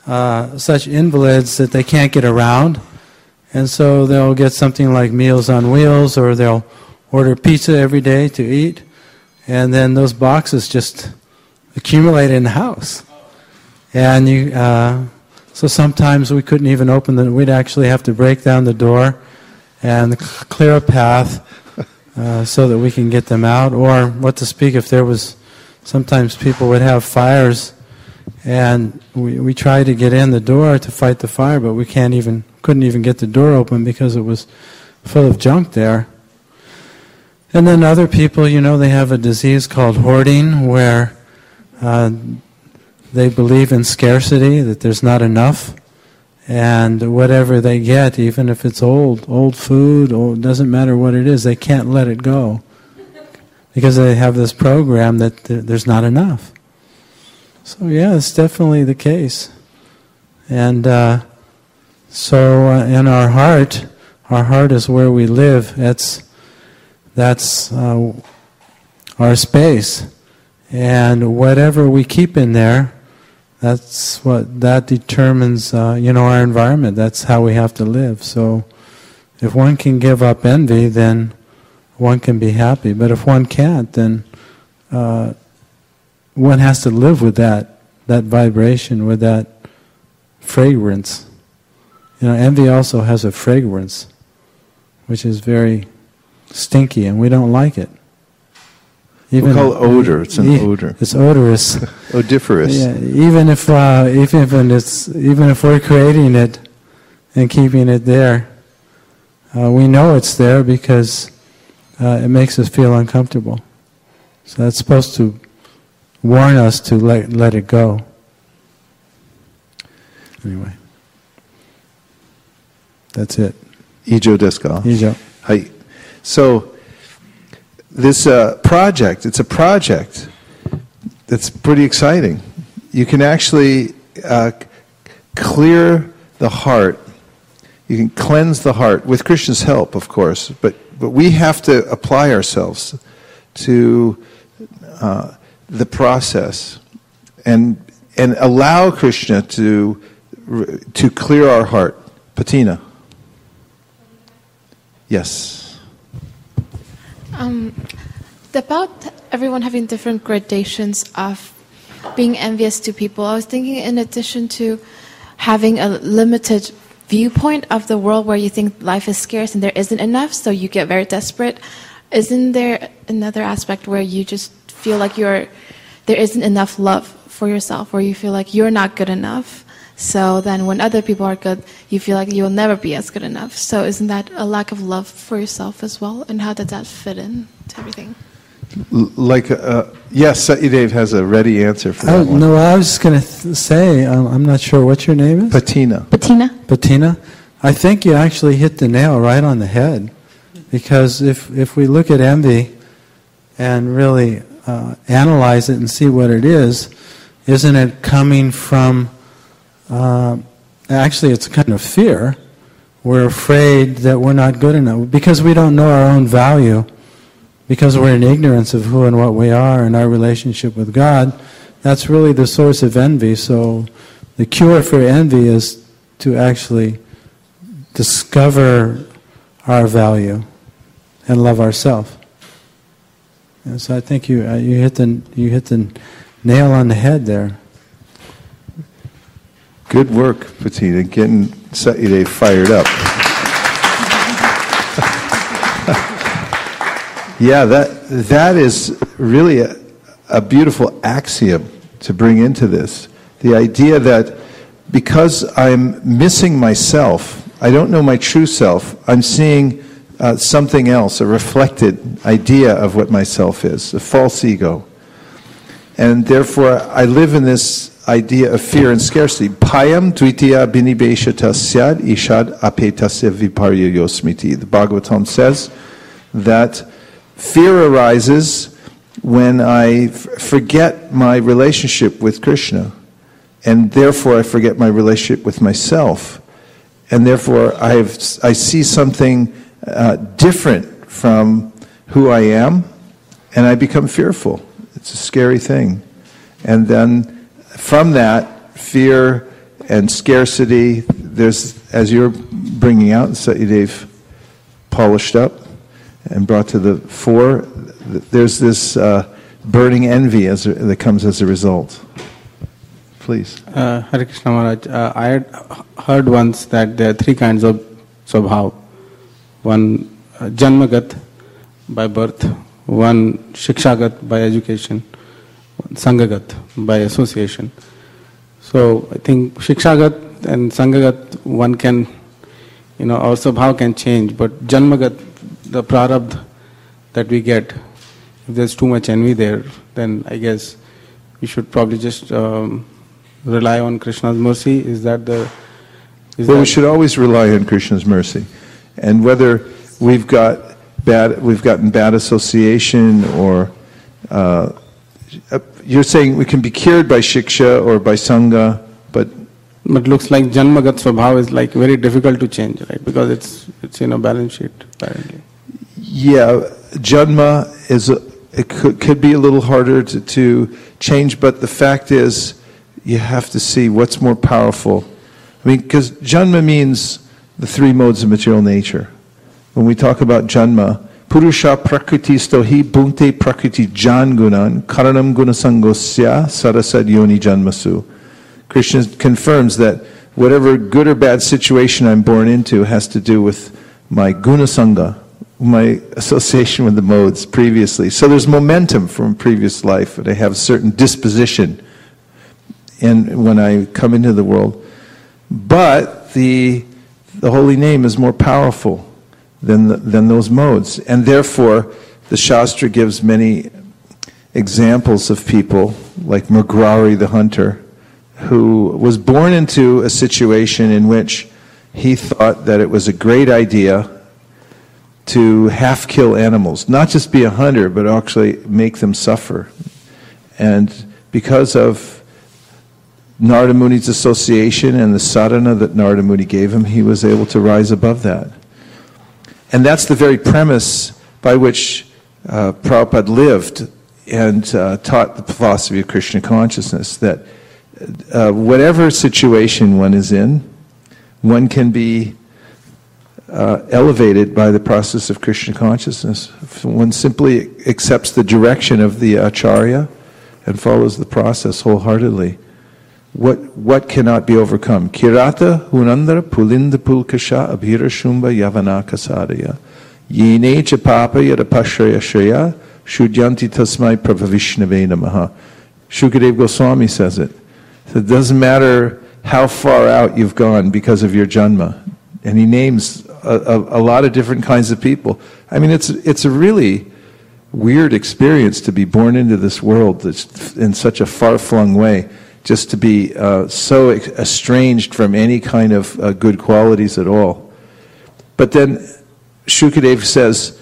uh, such invalids that they can't get around. And so they'll get something like Meals on Wheels, or they'll order pizza every day to eat. And then those boxes just accumulate in the house. And you, uh, so sometimes we couldn't even open the, we'd actually have to break down the door and clear a path uh, so that we can get them out. Or what to speak if there was, sometimes people would have fires, and we, we tried to get in the door to fight the fire, but we can't even, couldn't even get the door open because it was full of junk there. And then other people, you know, they have a disease called hoarding, where uh, they believe in scarcity, that there's not enough, and whatever they get, even if it's old, old food, or it doesn't matter what it is, they can't let it go because they have this program that th- there's not enough. So yeah, it's definitely the case. And uh, so uh, in our heart, our heart is where we live. That's that's uh, our space, and whatever we keep in there, that's what that determines, uh, you know, our environment. That's how we have to live. So, if one can give up envy, then one can be happy. But if one can't, then uh, one has to live with that that vibration, with that fragrance. You know, envy also has a fragrance, which is very stinky, and we don't like it. Even, we call it odor. It's an e- odor. It's odorous. Odiferous. Yeah, even if uh, even if it's even if we're creating it and keeping it there, uh, we know it's there because uh, it makes us feel uncomfortable. So that's supposed to warn us to let let it go. Anyway, that's it. Ijo desu ka? Ijo. Hai. So. This uh, project, it's a project that's pretty exciting. You can actually uh, clear the heart. You can cleanse the heart, with Krishna's help, of course. But, but we have to apply ourselves to uh, the process and, and allow Krishna to, to clear our heart. Patina. Yes. Um, about everyone having different gradations of being envious to people, I was thinking, in addition to having a limited viewpoint of the world where you think life is scarce and there isn't enough, so you get very desperate, isn't there another aspect where you just feel like you're there isn't enough love for yourself, where you feel like you're not good enough? So then when other people are good, you feel like you'll never be as good enough. So isn't that a lack of love for yourself as well? And how does that fit in to everything? Like, uh, yes, Satyadev has a ready answer for that Oh, one. no, I was just going to th- say, um, I'm not sure what your name is? Patina. Patina. Patina. I think you actually hit the nail right on the head. Because if, if we look at envy and really uh, analyze it and see what it is, isn't it coming from... Uh, actually, it's a kind of fear. We're afraid that we're not good enough because we don't know our own value, because we're in ignorance of who and what we are and our relationship with God. That's really the source of envy. So the cure for envy is to actually discover our value and love ourselves. And so I think you uh, you hit the you hit the nail on the head there. Good work, Patina, getting Satyadev fired up. Yeah, that that is really a, a beautiful axiom to bring into this. The idea that because I'm missing myself, I don't know my true self, I'm seeing uh, something else, a reflected idea of what myself is, a false ego. And therefore, I live in this idea of fear and scarcity. Payam dvitiya binibeshata syad ishad apetasya viparyayosmiti. The Bhagavatam says that fear arises when I f- forget my relationship with Krishna, and therefore I forget my relationship with myself, and therefore I have I see something uh, different from who I am, and I become fearful. It's a scary thing. And then from that, fear and scarcity. There's, as you're bringing out, Satyadev polished up and brought to the fore, there's this uh, burning envy as a, that comes as a result. Please. Uh, Hare Krishna Maharaj, uh, I had heard once that there are three kinds of swabhav. One uh, janmagat, by birth, one shikshagat, by education, one sangagat, by association. So I think shikshagat and sangagat, one can, you know, our swabhav can change, but janmagat, the prarabdha that we get, if there's too much envy there, then I guess we should probably just um, rely on Krishna's mercy. Is that the... Is well, that we should always rely on Krishna's mercy. And whether we've got bad, we've gotten bad association, or uh, you're saying we can be cured by shiksha or by sangha, but but looks like janmagat swabhav is like very difficult to change, right? Because it's it's in a balance sheet apparently. Yeah, janma is a, it could, could be a little harder to, to change, but the fact is you have to see what's more powerful. I mean, because janma means the three modes of material nature. When we talk about janma, purusha prakriti stohi bhunte prakriti jan gunan karanam gunasangosya sarasad yoni janmasu. Krishna confirms that whatever good or bad situation I'm born into has to do with my gunasanga, my association with the modes previously. So there's momentum from previous life, and I have a certain disposition and when I come into the world. But the the holy name is more powerful than the, than those modes, and therefore the Shastra gives many examples of people like Mrigarari the hunter, who was born into a situation in which he thought that it was a great idea to half kill animals, not just be a hunter, but actually make them suffer. And because of Narada Muni's association and the sadhana that Narada Muni gave him, he was able to rise above that. And that's the very premise by which uh, Prabhupada lived and uh, taught the philosophy of Krishna consciousness, that uh, whatever situation one is in, one can be uh, elevated by the process of Krishna consciousness. If one simply accepts the direction of the acharya and follows the process wholeheartedly. What what cannot be overcome? Kirata hunandara pulinda pulkasha abhira shumba yavana kasadaya yene cha papa yada pashraya shraya shudyanti tasmai prabhavishnave namaha. Shukadev Goswami says it. So it doesn't matter how far out you've gone because of your janma. And he names a, a, a lot of different kinds of people. I mean, it's it's a really weird experience to be born into this world that's in such a far-flung way. Just to be uh, so estranged from any kind of uh, good qualities at all. But then Shukadev says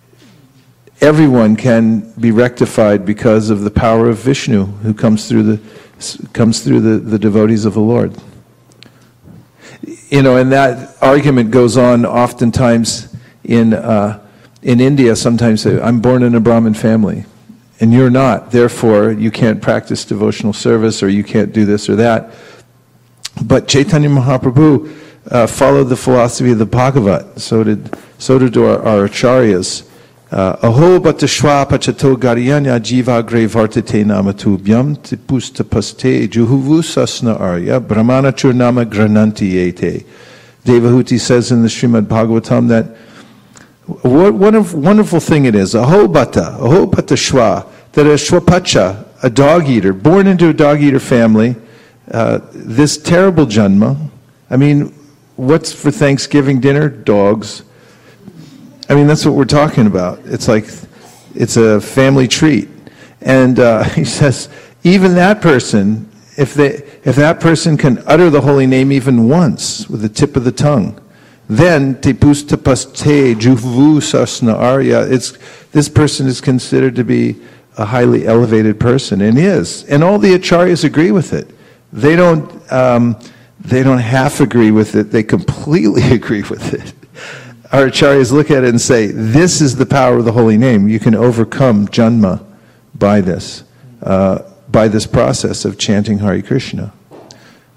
everyone can be rectified because of the power of Vishnu, who comes through the comes through the, the devotees of the Lord. You know, and that argument goes on oftentimes in uh, in India. Sometimes say, I'm born in a Brahmin family. And you're not, therefore you can't practice devotional service, or you can't do this or that. But Chaitanya Mahaprabhu uh, followed the philosophy of the Bhagavat. So did so did our, our acharyas. Aho batashwa pachato garyanya jiva gre vartate namatubhyam tipusta paste juhuvu sasna arya brahmana churnama grananti yete. Devahuti says in the Srimad Bhagavatam that what a wonderful thing it is. Aho bata, aho bata shwa, that a shwapacha, a dog eater, born into a dog eater family, uh, this terrible janma. I mean, what's for Thanksgiving dinner? Dogs. I mean, that's what we're talking about. It's like, it's a family treat. And uh, he says, even that person, if they, if that person can utter the holy name even once with the tip of the tongue, then tepusta paste juhvu sasna arya, it's this person is considered to be a highly elevated person, and is. And all the acharyas agree with it. They don't um, they don't half agree with it, they completely agree with it. Our acharyas look at it and say, this is the power of the holy name. You can overcome janma by this, uh, by this process of chanting Hare Krishna.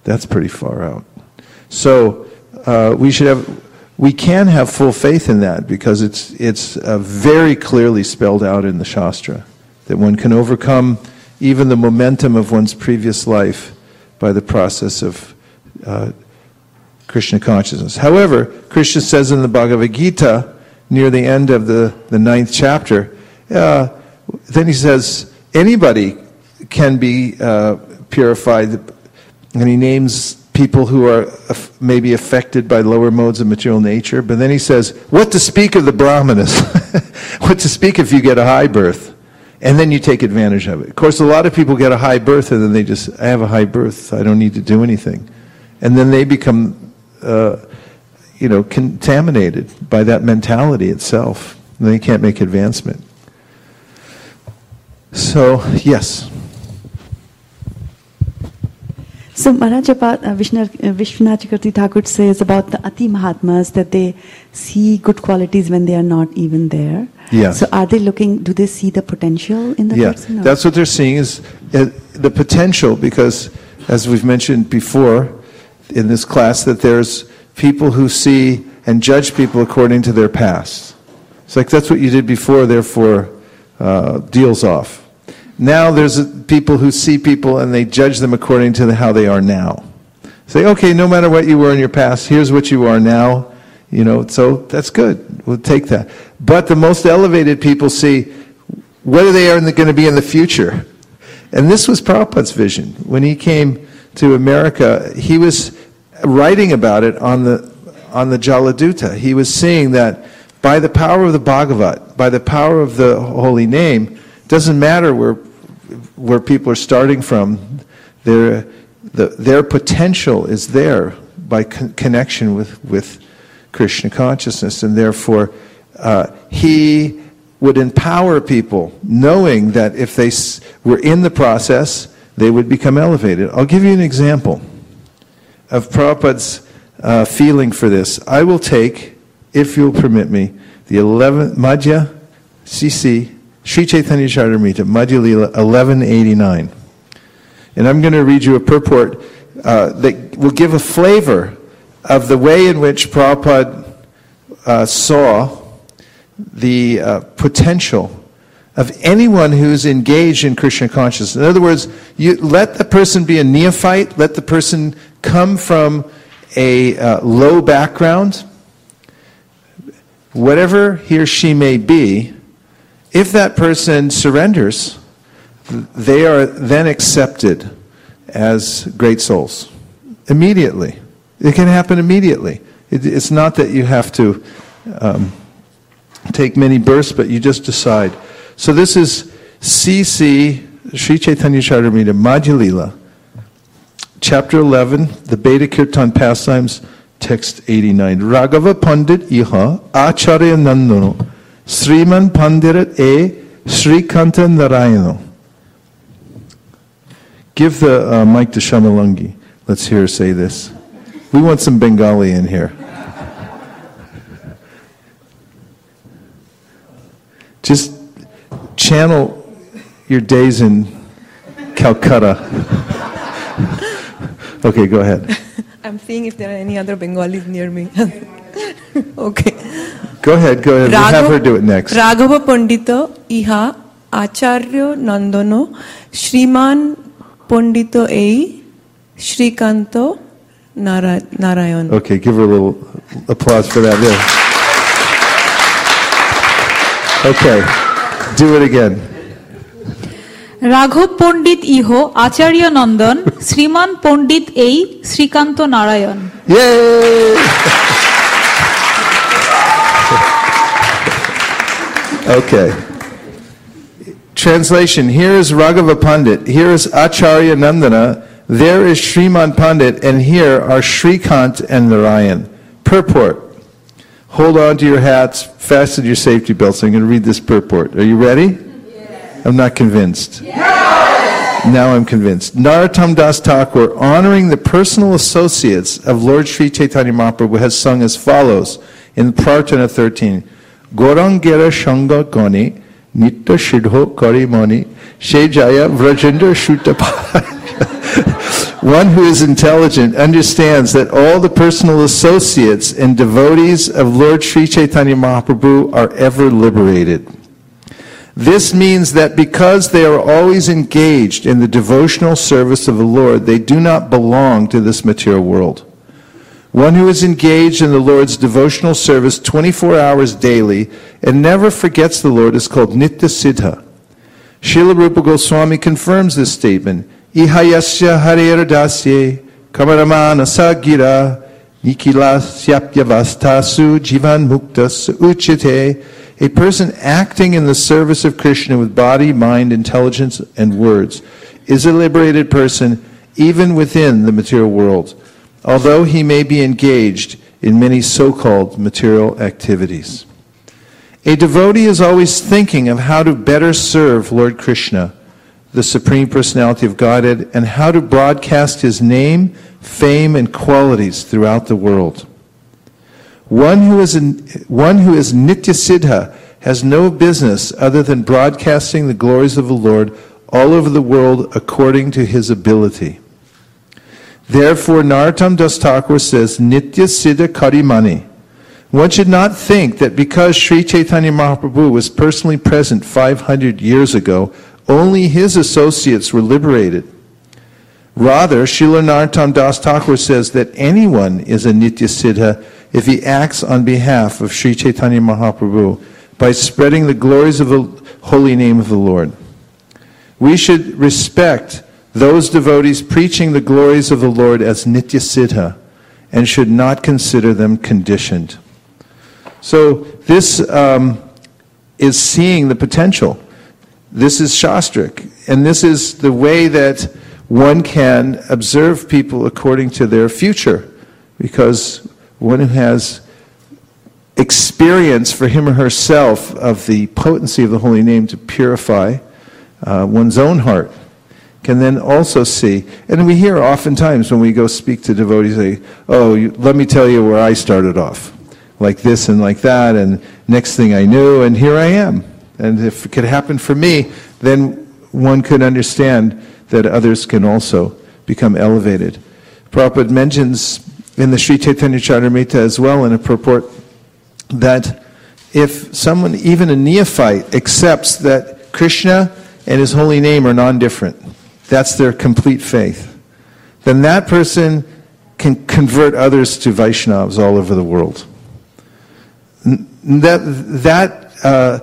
That's pretty far out. So uh, we should have, we can have full faith in that because it's it's uh, very clearly spelled out in the Shastra that one can overcome even the momentum of one's previous life by the process of uh, Krishna consciousness. However, Krishna says in the Bhagavad Gita, near the end of the, the ninth chapter, uh, then he says, anybody can be uh, purified, and he names people who are af- maybe affected by lower modes of material nature, but then he says, what to speak of the brahmanas? What to speak if you get a high birth? And then you take advantage of it. Of course, a lot of people get a high birth and then they just, I have a high birth, I don't need to do anything. And then they become, uh, you know, contaminated by that mentality itself. And they can't make advancement. So, yes. So Maharaj, about uh, Vishnu, uh, Vishwanath Chakravarti Thakur says about the Ati Mahatmas that they see good qualities when they are not even there. Yes. So are they looking, do they see the potential in the yeah. person? Or? That's what they're seeing is uh, the potential, because as we've mentioned before in this class, that there's people who see and judge people according to their past. It's like that's what you did before, therefore uh, deal's off. Now there's people who see people and they judge them according to the, how they are now. Say, okay, no matter what you were in your past, here's what you are now. You know, so that's good. We'll take that. But the most elevated people see what are they going to be in the future. And this was Prabhupada's vision. When he came to America, he was writing about it on the on the Jaladuta. He was seeing that by the power of the Bhagavat, by the power of the holy name, doesn't matter where where people are starting from, their the, their potential is there by con- connection with, with Krishna consciousness, and therefore uh, he would empower people, knowing that if they s- were in the process, they would become elevated. I'll give you an example of Prabhupada's uh, feeling for this. I will take, if you'll permit me, the eleventh Madhya C C Sri Chaitanya Charitamrita, Madhya Lila, eleven eighty-nine. And I'm going to read you a purport uh, that will give a flavor of the way in which Prabhupada uh, saw the uh, potential of anyone who's engaged in Krishna consciousness. In other words, you let the person be a neophyte, let the person come from a uh, low background, whatever he or she may be. If that person surrenders, they are then accepted as great souls. Immediately. It can happen immediately. It, it's not that you have to um, take many births, but you just decide. So this is C C, Sri Chaitanya Charitamrita, Madhya Lila, chapter eleven, the Beta Kirtan pastimes, text eighty-nine. Raghava Pandit Iha, Acharya Nandano, Sriman Pandirat A. Srikanta Narayano. Give the uh, mic to Shamalangi. Let's hear her say this. We want some Bengali in here. Just channel your days in Calcutta. Okay, go ahead. I'm seeing if there are any other Bengalis near me. Okay. Go ahead, go ahead. We'll have her do it next. Raghava Pandita Iha Acharya Nandano Shriman Pandita A. Srikanto Narayan. Okay, give her a little applause for that. There. Okay, do it again. Raghav Pandit Iho Acharya Nandan Sriman Pandit A. Srikanto Narayan. Yay! Okay. Translation. Here is Raghava Pandit. Here is Acharya Nandana. There is Sriman Pandit. And here are Srikant and Narayan. Purport. Hold on to your hats. Fasten your safety belts. I'm going to read this purport. Are you ready? Yes. I'm not convinced. Yes. Now I'm convinced. Narottam Das Thakur, honoring the personal associates of Lord Sri Chaitanya Mahaprabhu, has sung as follows in Prarthana thirteen. Gorangera Shanga Goni, Nitta Shidho Karimani, Shejaya Vrajendra Shuttapa. One who is intelligent understands that all the personal associates and devotees of Lord Sri Chaitanya Mahaprabhu are ever liberated. This means that because they are always engaged in the devotional service of the Lord, they do not belong to this material world. One who is engaged in the Lord's devotional service twenty-four hours daily and never forgets the Lord is called Nitya Siddha. Srila Rupa Goswami confirms this statement. Ihayasya harer dasye kamaramana sagira nikila syapyavastasu jivan muktas uchite. A person acting in the service of Krishna with body, mind, intelligence, and words is a liberated person even within the material world, although he may be engaged in many so-called material activities. A devotee is always thinking of how to better serve Lord Krishna, the Supreme Personality of Godhead, and how to broadcast His name, fame, and qualities throughout the world. One who is, in, one who is Nitya Siddha has no business other than broadcasting the glories of the Lord all over the world according to his ability. Therefore, Narottam Das Thakur says, Nitya Siddha Karimani. One should not think that because Sri Chaitanya Mahaprabhu was personally present five hundred years ago, only his associates were liberated. Rather, Srila Narottam Das Thakur says that anyone is a Nitya Siddha if he acts on behalf of Sri Chaitanya Mahaprabhu by spreading the glories of the holy name of the Lord. We should respect those devotees preaching the glories of the Lord as Nitya Siddha and should not consider them conditioned. So this um, is seeing the potential. This is Shastric, and this is the way that one can observe people according to their future, because one who has experience for him or herself of the potency of the holy name to purify uh, one's own heart can then also see, and we hear oftentimes when we go speak to devotees, say, oh, you, let me tell you where I started off, like this and like that, and next thing I knew, and here I am. And if it could happen for me, then one could understand that others can also become elevated. Prabhupada mentions in the Sri Chaitanya Charitamrita as well in a purport that if someone, even a neophyte, accepts that Krishna and his holy name are non-different, that's their complete faith, then that person can convert others to Vaishnavas all over the world. That, that uh,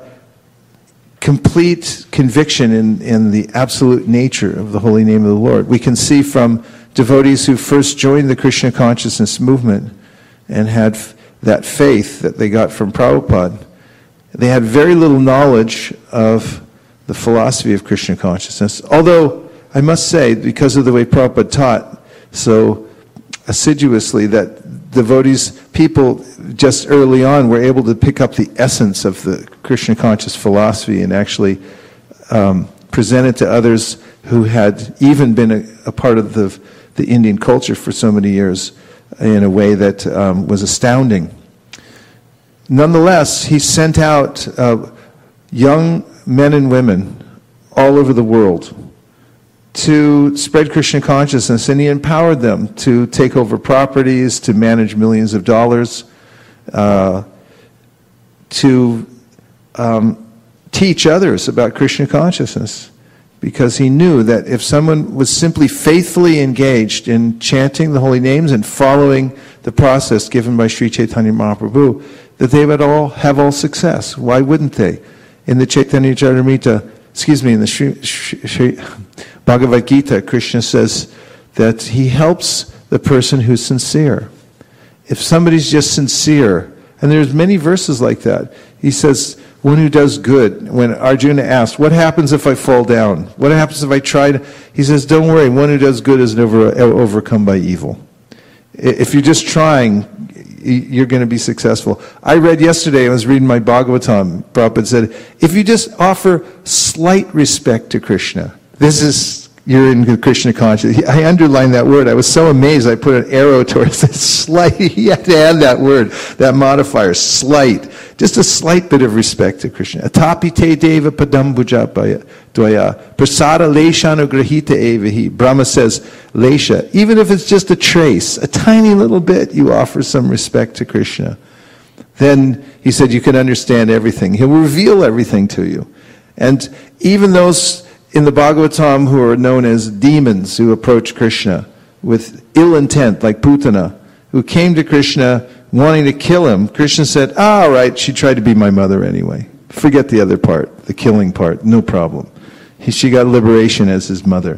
complete conviction in, in the absolute nature of the holy name of the Lord, we can see from devotees who first joined the Krishna consciousness movement and had f- that faith that they got from Prabhupada. They had very little knowledge of the philosophy of Krishna consciousness, although I must say, because of the way Prabhupada taught so assiduously, that devotees, people just early on were able to pick up the essence of the Krishna conscious philosophy and actually um, present it to others who had even been a, a part of the, the Indian culture for so many years in a way that um, was astounding. Nonetheless, he sent out uh, young men and women all over the world to spread Krishna consciousness, and he empowered them to take over properties, to manage millions of dollars, uh, to um, teach others about Krishna consciousness, because he knew that if someone was simply faithfully engaged in chanting the holy names and following the process given by Sri Chaitanya Mahaprabhu, that they would all have all success. Why wouldn't they? In the Chaitanya Charitamrita, excuse me, in the Sri, Sri, Sri Bhagavad Gita, Krishna says that he helps the person who's sincere. If somebody's just sincere, and there's many verses like that, he says, one who does good. When Arjuna asked, what happens if I fall down? What happens if I try to... He says, don't worry, one who does good is never overcome by evil. If you're just trying, you're going to be successful. I read yesterday, I was reading my Bhagavatam, Prabhupada said, if you just offer slight respect to Krishna, this is you're in Krishna consciousness. I underlined that word. I was so amazed. I put an arrow towards it. Slight. He had to add that word, that modifier, slight. Just a slight bit of respect to Krishna. Atapi te deva padambuja dvaya. Prasada leshano grahita evahi. Brahma says, lesha. Even if it's just a trace, a tiny little bit, you offer some respect to Krishna. Then, he said, you can understand everything. He'll reveal everything to you. And even those in the Bhagavatam who are known as demons who approach Krishna with ill intent, like Putana, who came to Krishna wanting to kill him, Krishna said, ah, all right, she tried to be my mother anyway. Forget the other part, the killing part, no problem. He, she got liberation as his mother.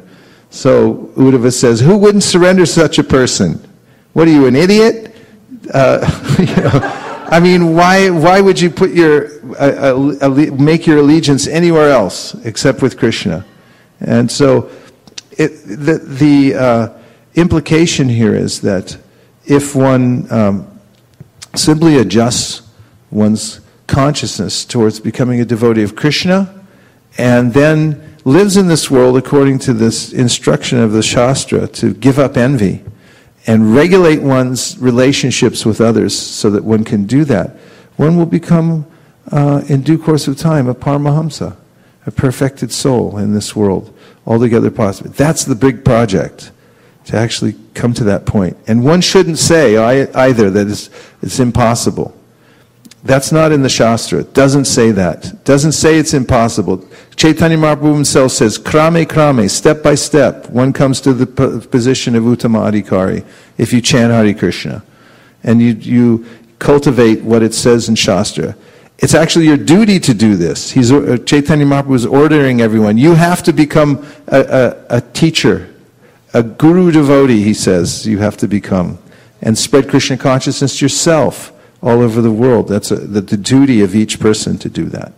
So Uddhava says, who wouldn't surrender such a person? What are you, an idiot? Uh, you know, I mean, why why would you put your uh, uh, make your allegiance anywhere else except with Krishna? And so, it, the the uh, implication here is that if one um, simply adjusts one's consciousness towards becoming a devotee of Krishna, and then lives in this world according to this instruction of the Shastra to give up envy, and regulate one's relationships with others so that one can do that, one will become, uh, in due course of time, a Paramahamsa, a perfected soul in this world, altogether possible. That's the big project, to actually come to that point. And one shouldn't say either that it's, it's impossible. That's not in the Shastra. It doesn't say that. It doesn't say it's impossible. Chaitanya Mahaprabhu himself says, krame krame, step by step, one comes to the p- position of Uttama Adhikari if you chant Hare Krishna. And you, you cultivate what it says in Shastra. It's actually your duty to do this. He's, uh, Chaitanya Mahaprabhu is ordering everyone. You have to become a, a, a teacher, a guru devotee, he says, you have to become. And spread Krishna consciousness yourself all over the world. That's a, the, the duty of each person to do that.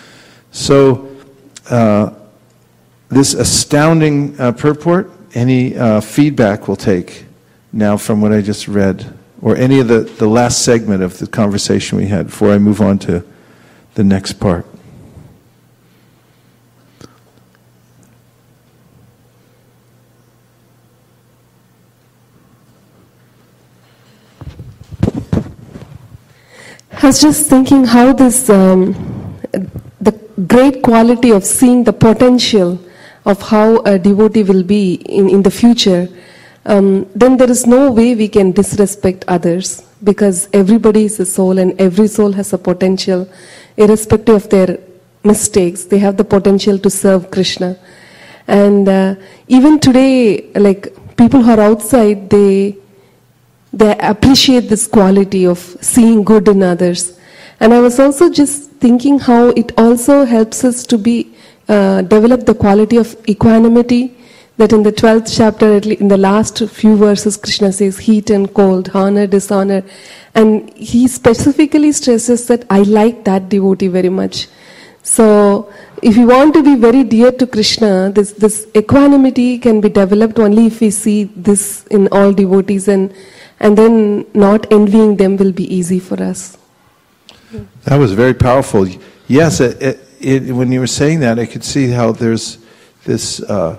So, uh, this astounding uh, purport, any uh, feedback we'll take now from what I just read, or any of the, the last segment of the conversation we had before I move on to the next part. I was just thinking how this, um, the great quality of seeing the potential of how a devotee will be in, in the future, um, then there is no way we can disrespect others, because everybody is a soul and every soul has a potential, irrespective of their mistakes. They have the potential to serve Krishna. And uh, even today, like people who are outside, they They appreciate this quality of seeing good in others. And I was also just thinking how it also helps us to be uh, develop the quality of equanimity, that in the twelfth chapter, at least in the last few verses, Krishna says heat and cold, honor, dishonor. And he specifically stresses that I like that devotee very much. So if you want to be very dear to Krishna, this, this equanimity can be developed only if we see this in all devotees, and And then not envying them will be easy for us. That was very powerful. Yes, it, it, it, when you were saying that, I could see how there's this uh,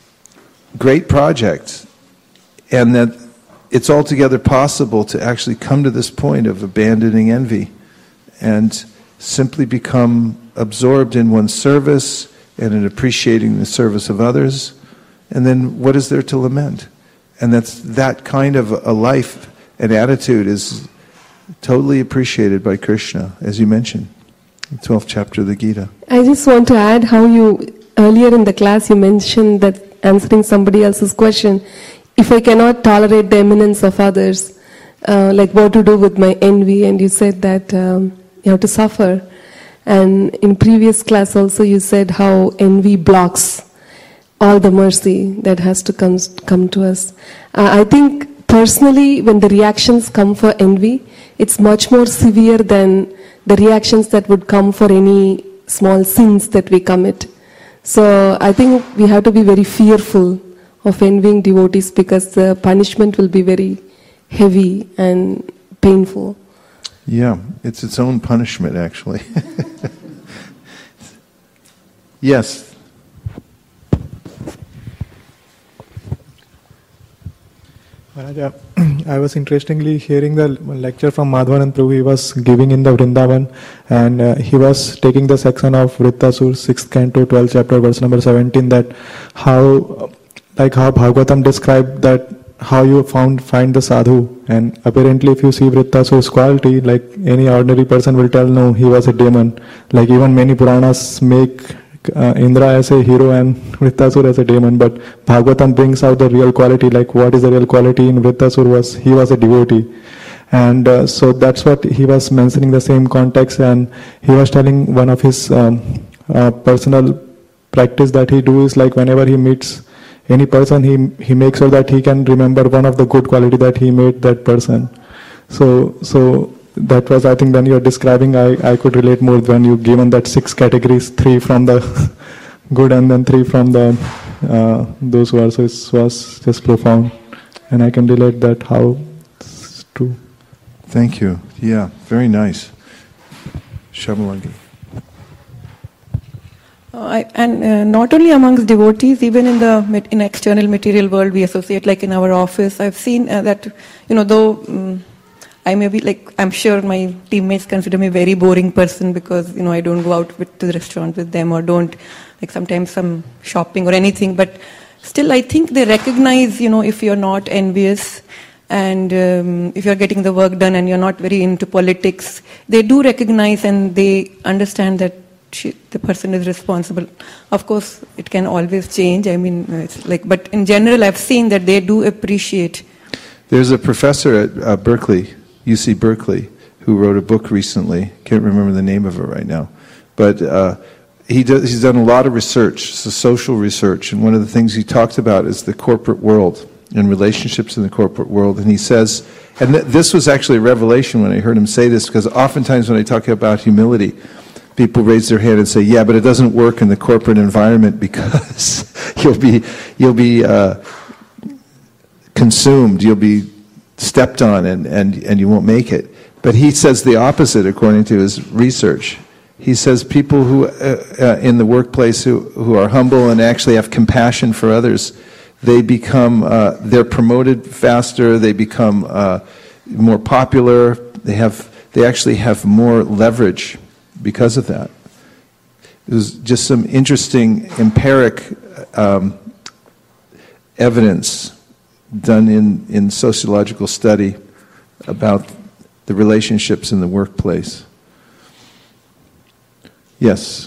great project, and that it's altogether possible to actually come to this point of abandoning envy and simply become absorbed in one's service and in appreciating the service of others. And then what is there to lament? And that's that kind of a life and attitude is totally appreciated by Krishna, as you mentioned, the twelfth chapter of the Gita. I just want to add how you, earlier in the class, you mentioned that answering somebody else's question, if I cannot tolerate the eminence of others, uh, like what to do with my envy, and you said that um, you have to suffer. And in previous class also you said how envy blocks all the mercy that has to come, come to us. Uh, I think personally, when the reactions come for envy, it's much more severe than the reactions that would come for any small sins that we commit. So I think we have to be very fearful of envying devotees, because the punishment will be very heavy and painful. Yeah, it's its own punishment, actually. Maharaja, I was interestingly hearing the lecture from Madhvanand Prabhu he was giving in the Vrindavan, and uh, he was taking the section of Vrittasur, sixth canto, twelfth chapter, verse number seventeen, that how, like how Bhagavatam described that how you found find the sadhu, and apparently if you see Vrittasur's quality, like any ordinary person will tell, no, he was a demon. Like even many Puranas make Uh, Indra as a hero and Vrittasur as a demon, but Bhagavatam brings out the real quality, like what is the real quality in Vrittasur was, he was a devotee. And uh, so that's what he was mentioning, the same context, and he was telling one of his um, uh, personal practice that he do is like whenever he meets any person, he he makes sure that he can remember one of the good quality that he made that person. So so that was, I think, when you are describing, I, I could relate more when you given that six categories, three from the good and then three from the uh, those who are, so it was just profound. And I can relate that how it's true. Thank you. Yeah, very nice. Shamalangi. Uh, I, and uh, not only amongst devotees, even in the in external material world we associate, like in our office, I've seen uh, that, you know, though um, I may be like, I'm sure my teammates consider me a very boring person because, you know, I don't go out with, to the restaurant with them or don't, like sometimes some shopping or anything, but still I think they recognize, you know, if you're not envious and um, if you're getting the work done and you're not very into politics, they do recognize and they understand that she, the person is responsible. Of course, it can always change, I mean, it's like, but in general I've seen that they do appreciate. There's a professor at uh, Berkeley, U C Berkeley, who wrote a book recently. Can't remember the name of it right now, but uh, he does, he's done a lot of research, so social research, and one of the things he talked about is the corporate world and relationships in the corporate world. And he says, and th- this was actually a revelation when I heard him say this, because oftentimes when I talk about humility, people raise their hand and say, "Yeah, but it doesn't work in the corporate environment because you'll be you'll be uh, consumed, you'll be stepped on, and, and, and you won't make it." But he says the opposite according to his research. He says people who uh, uh, in the workplace who, who are humble and actually have compassion for others, they become, uh, they're promoted faster, they become uh, more popular, they have, they actually have more leverage because of that. It was just some interesting empiric um, evidence done in, in sociological study about the relationships in the workplace. Yes.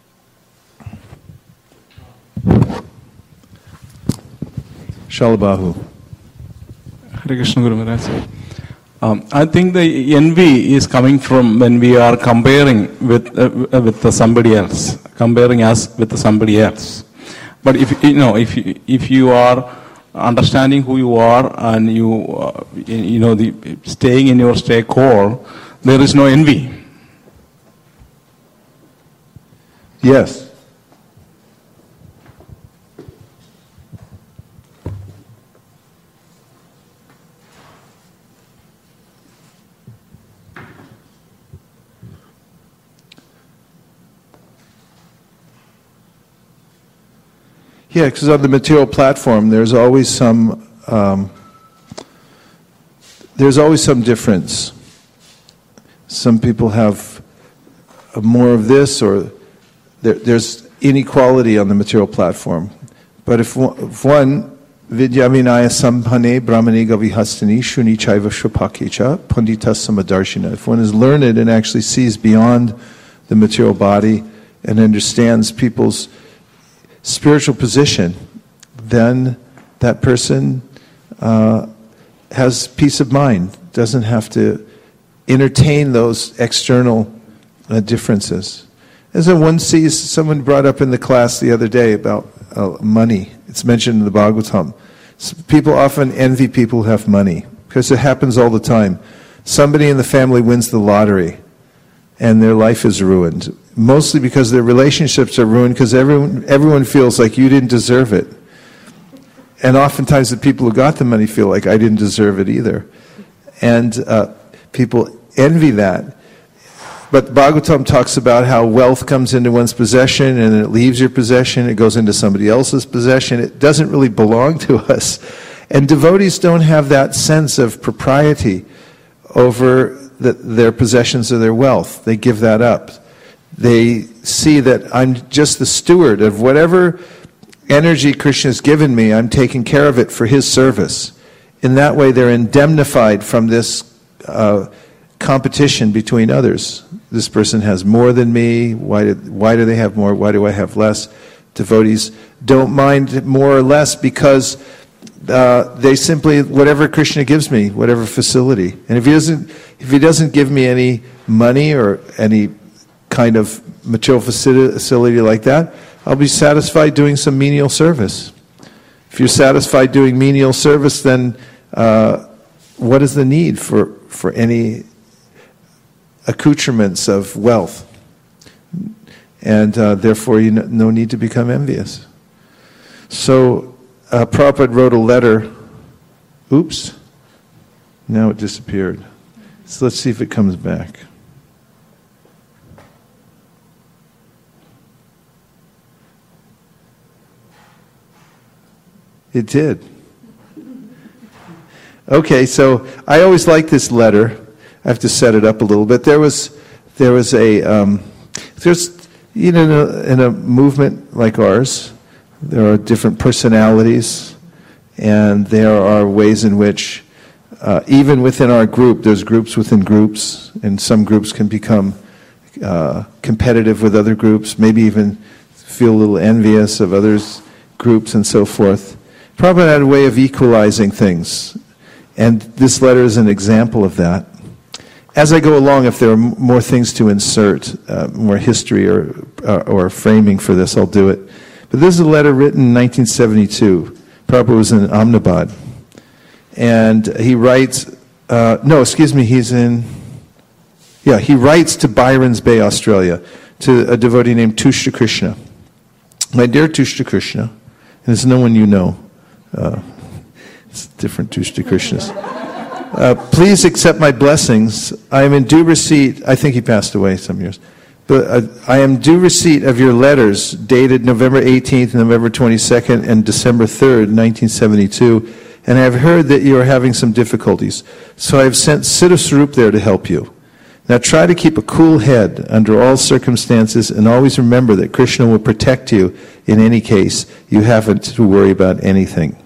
Shalabahu. Hare Krishna Guru Maharaj. Um, I think the envy is coming from when we are comparing with uh, with somebody else, comparing us with somebody else. But if you know, if you, if you are understanding who you are and you uh, you know the staying in your stay core, there is no envy. Yes. Yeah, because on the material platform, there's always some um, there's always some difference. Some people have more of this, or there, there's inequality on the material platform. But if one, if one vidyavinaya samphane brahmane gavihastani shuni chaiva shvapakecha pandita samadarshina, if one is learned and actually sees beyond the material body and understands people's spiritual position, then that person uh, has peace of mind, doesn't have to entertain those external uh, differences. As one sees, someone brought up in the class the other day about uh, money. It's mentioned in the Bhagavatam. So people often envy people who have money, because it happens all the time. Somebody in the family wins the lottery, and their life is ruined. Mostly because their relationships are ruined, because everyone, everyone feels like you didn't deserve it. And oftentimes the people who got the money feel like I didn't deserve it either. And uh, people envy that. But Bhagavatam talks about how wealth comes into one's possession and it leaves your possession, it goes into somebody else's possession. It doesn't really belong to us. And devotees don't have that sense of propriety over the, their possessions or their wealth. They give that up. They see that I'm just the steward of whatever energy Krishna has given me. I'm taking care of it for his service. In that way, they're indemnified from this uh, competition between others. This person has more than me. Why do, why do they have more? Why do I have less? Devotees don't mind more or less because uh, they simply, whatever Krishna gives me, whatever facility. And if he doesn't, if he doesn't give me any money or any kind of material facility like that, I'll be satisfied doing some menial service. If you're satisfied doing menial service, then uh, what is the need for, for any accoutrements of wealth? And uh, therefore, you know, no need to become envious. So, uh, Prabhupada wrote a letter. Oops. Now it disappeared. So let's see if it comes back. It did. Okay, so I always like this letter. I have to set it up a little bit. There was, there was a, um, there's, you know, in a, in a movement like ours, there are different personalities, and there are ways in which, uh, even within our group, there's groups within groups, and some groups can become uh, competitive with other groups, maybe even feel a little envious of others' groups and so forth. Prabhupada had a way of equalizing things, and this letter is an example of that. As I go along, if there are more things to insert, uh, more history or, uh, or framing for this, I'll do it. But this is a letter written in nineteen seventy-two. Prabhupada was in Ahmedabad. And he writes, uh, no, excuse me, he's in, yeah, he writes to Byron's Bay, Australia, to a devotee named Tushta Krishna. My dear Tushta Krishna, and there's no one you know, uh, it's different Tushta Krishnas. Uh, please accept my blessings. I am in due receipt. I think he passed away some years. But uh, I am due receipt of your letters dated November eighteenth, November twenty-second, and December third, nineteen seventy-two. And I have heard that you are having some difficulties. So I have sent Siddha Swarup there to help you. Now try to keep a cool head under all circumstances, and always remember that Krishna will protect you in any case. You haven't to worry about anything.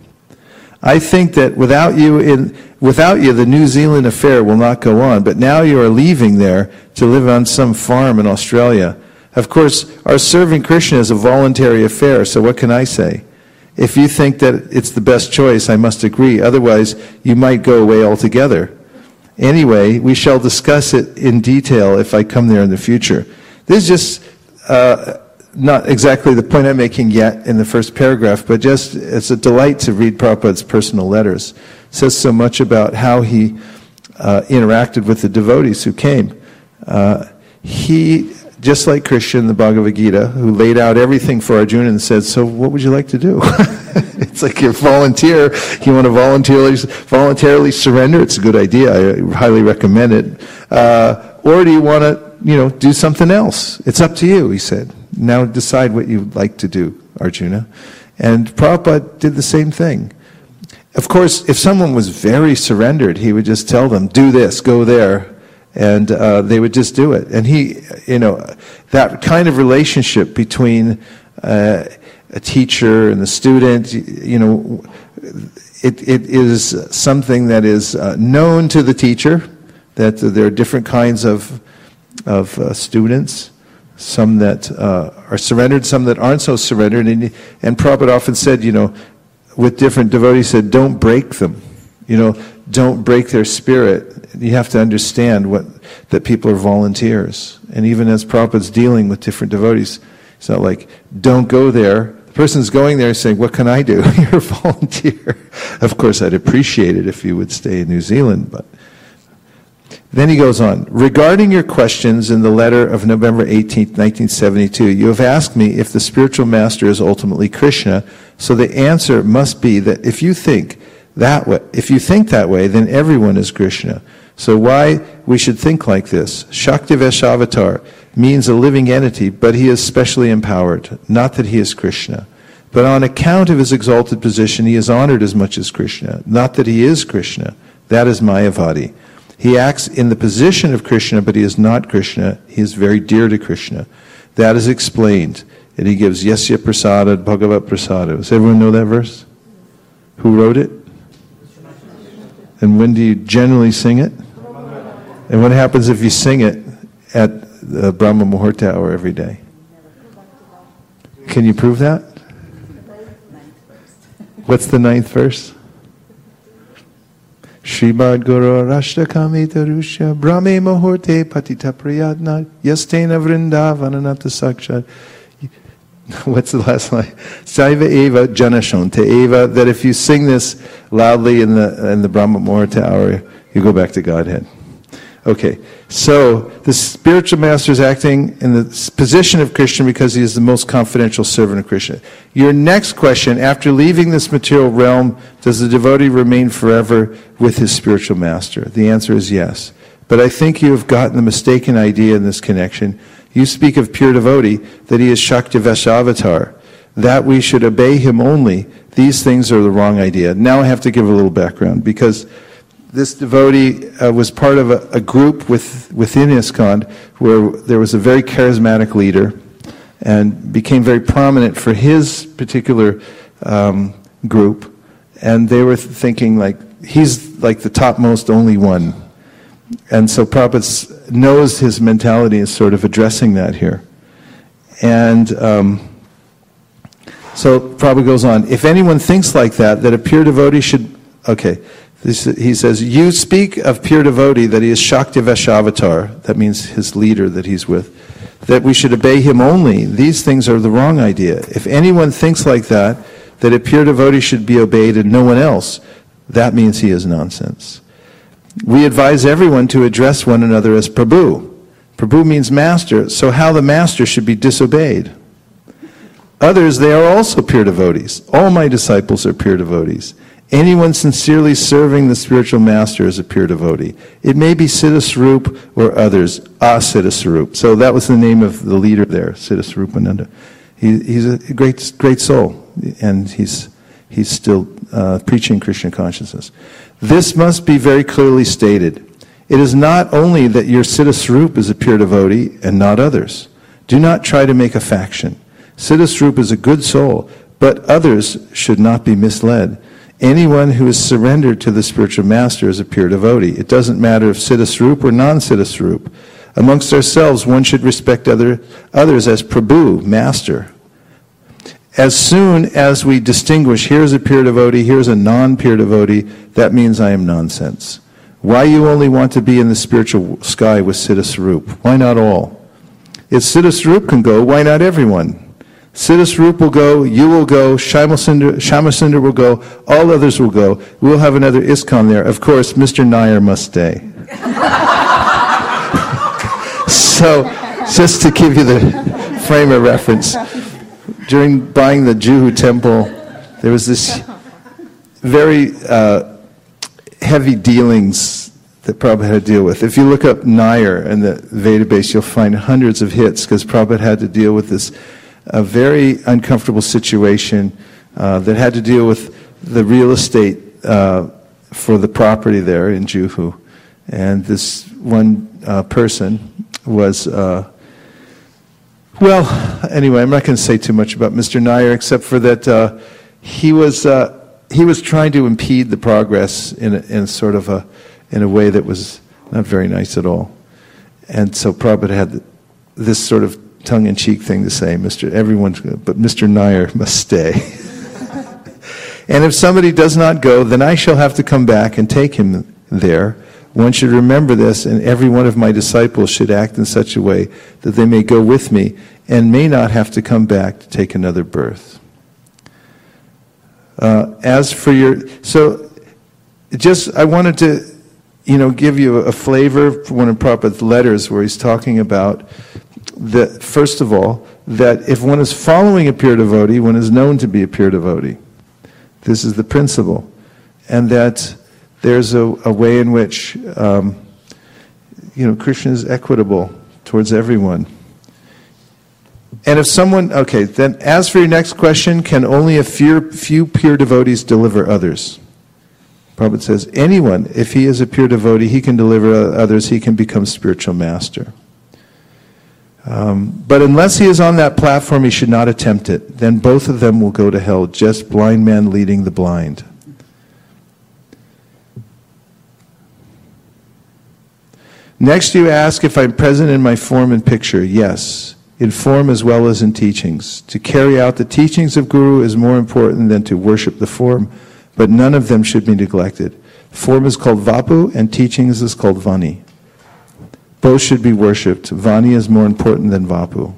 I think that without you, in, without you, the New Zealand affair will not go on. But now you are leaving there to live on some farm in Australia. Of course, our serving Krishna is a voluntary affair, so what can I say? If you think that it's the best choice, I must agree. Otherwise, you might go away altogether. Anyway, we shall discuss it in detail if I come there in the future. This is just uh, not exactly the point I'm making yet in the first paragraph, but just it's a delight to read Prabhupada's personal letters. It says so much about how he uh, interacted with the devotees who came. Uh, he, just like Krishna in the Bhagavad Gita, who laid out everything for Arjuna and said, so what would you like to do? It's like you're a volunteer. You want to voluntarily, voluntarily surrender? It's a good idea. I highly recommend it. Uh, or do you want to, you know, do something else? It's up to you, he said. Now decide what you'd like to do, Arjuna. And Prabhupada did the same thing. Of course, if someone was very surrendered, he would just tell them, do this, go there, and uh, they would just do it. And he, you know, that kind of relationship between uh, a teacher and the student, you know, it, it is something that is uh, known to the teacher, that there are different kinds of, of uh, students. Some that uh, are surrendered, some that aren't so surrendered. And, and Prabhupada often said, you know, with different devotees, said, don't break them. You know, don't break their spirit. You have to understand what that people are volunteers. And even as Prabhupada's dealing with different devotees, it's not like, don't go there. The person's going there saying, what can I do? You're a volunteer. Of course, I'd appreciate it if you would stay in New Zealand, but... Then he goes on, regarding your questions in the letter of November eighteenth, nineteen seventy-two, you have asked me if the spiritual master is ultimately Krishna, so the answer must be that if you think that way, if you think that way, then everyone is Krishna. So why we should think like this? Shakti Veshavatar means a living entity, but he is specially empowered, not that he is Krishna. But on account of his exalted position, he is honored as much as Krishna. Not that he is Krishna. That is Mayavadi. He acts in the position of Krishna, but he is not Krishna. He is very dear to Krishna. That is explained. And he gives Yasya Prasada Bhagavat Prasada. Does everyone know that verse? Who wrote it? And when do you generally sing it? And what happens if you sing it at the Brahma Muhurta hour every day? Can you prove that? What's the ninth verse? Shribad Guru Rashta Kamita Rusha Brahme Muhurte Patita Priyadna Yastena Vrindavananata Sakshat. What's the last line? Saiva Eva Janashonte Eva, that if you sing this loudly in the in the Brahma Muhurta hour, you go back to Godhead. Okay, so the spiritual master is acting in the position of Krishna because he is the most confidential servant of Krishna. Your next question, after leaving this material realm, does the devotee remain forever with his spiritual master? The answer is yes. But I think you have gotten the mistaken idea in this connection. You speak of pure devotee, that he is Shakti Veshavatar, that we should obey him only. These things are the wrong idea. Now I have to give a little background, because this devotee uh, was part of a, a group with, within ISKCON where there was a very charismatic leader and became very prominent for his particular um, group. And they were thinking like, he's like the topmost only one. And so Prabhupada knows his mentality is sort of addressing that here. And um, so Prabhupada goes on, if anyone thinks like that, that a pure devotee should, okay, This, he says, you speak of pure devotee, that he is Shakti Veshavatar, that means his leader that he's with, that we should obey him only. These things are the wrong idea. If anyone thinks like that, that a pure devotee should be obeyed and no one else, that means he is nonsense. We advise everyone to address one another as Prabhu. Prabhu means master, so how the master should be disobeyed. Others, they are also pure devotees. All my disciples are pure devotees. Anyone sincerely serving the spiritual master is a pure devotee. It may be Siddha Swarup or others, a Siddha Swarup. So that was the name of the leader there, Siddha Swarupananda. He, he's a great, great soul, and he's he's still uh, preaching Krishna consciousness. This must be very clearly stated. It is not only that your Siddha Swarup is a pure devotee and not others. Do not try to make a faction. Siddha Swarup is a good soul, but others should not be misled. Anyone who is surrendered to the spiritual master is a pure devotee. It doesn't matter if Siddha Swarup or non-Siddha Swarup. Amongst ourselves, one should respect other, others as Prabhu, master. As soon as we distinguish, here's a pure devotee, here's a non-pure devotee, that means I am nonsense. Why you only want to be in the spiritual sky with Siddha Swarup? Why not all? If Siddha Swarup can go, why not everyone? Siddha Swarup will go, you will go, Shyamasundar will go, all others will go. We'll have another ISKCON there. Of course, Mister Nair must stay. So, just to give you the frame of reference, during buying the Juhu temple, there was this very uh, heavy dealings that Prabhupada had to deal with. If you look up Nair in the database, you'll find hundreds of hits, because Prabhupada had to deal with this a very uncomfortable situation uh, that had to deal with the real estate uh, for the property there in Juhu. And this one uh, person was, uh, well, anyway, I'm not going to say too much about Mister Nair, except for that uh, he was uh, he was trying to impede the progress in a, in sort of a in a way that was not very nice at all. And so Prabhupada had this sort of tongue-in-cheek thing to say, Mister Everyone's good, but Mister Nair must stay. And if somebody does not go, then I shall have to come back and take him there. One should remember this, and every one of my disciples should act in such a way that they may go with me and may not have to come back to take another birth. Uh, as for your, so just, I wanted to, you know, give you a flavor for one of Prabhupada's letters where he's talking about that, first of all, that if one is following a pure devotee, one is known to be a pure devotee. This is the principle. And that there's a, a way in which, um, you know, Krishna is equitable towards everyone. And if someone, okay, then as for your next question, can only a few, few pure devotees deliver others? Prabhupada says, anyone, if he is a pure devotee, he can deliver others, he can become spiritual master. Um, but unless he is on that platform, he should not attempt it. Then both of them will go to hell, just blind man leading the blind. Next you ask if I'm present in my form and picture. Yes, in form as well as in teachings. To carry out the teachings of Guru is more important than to worship the form, but none of them should be neglected. Form is called Vapu and teachings is called Vani. Both should be worshipped. Vani is more important than Vapu.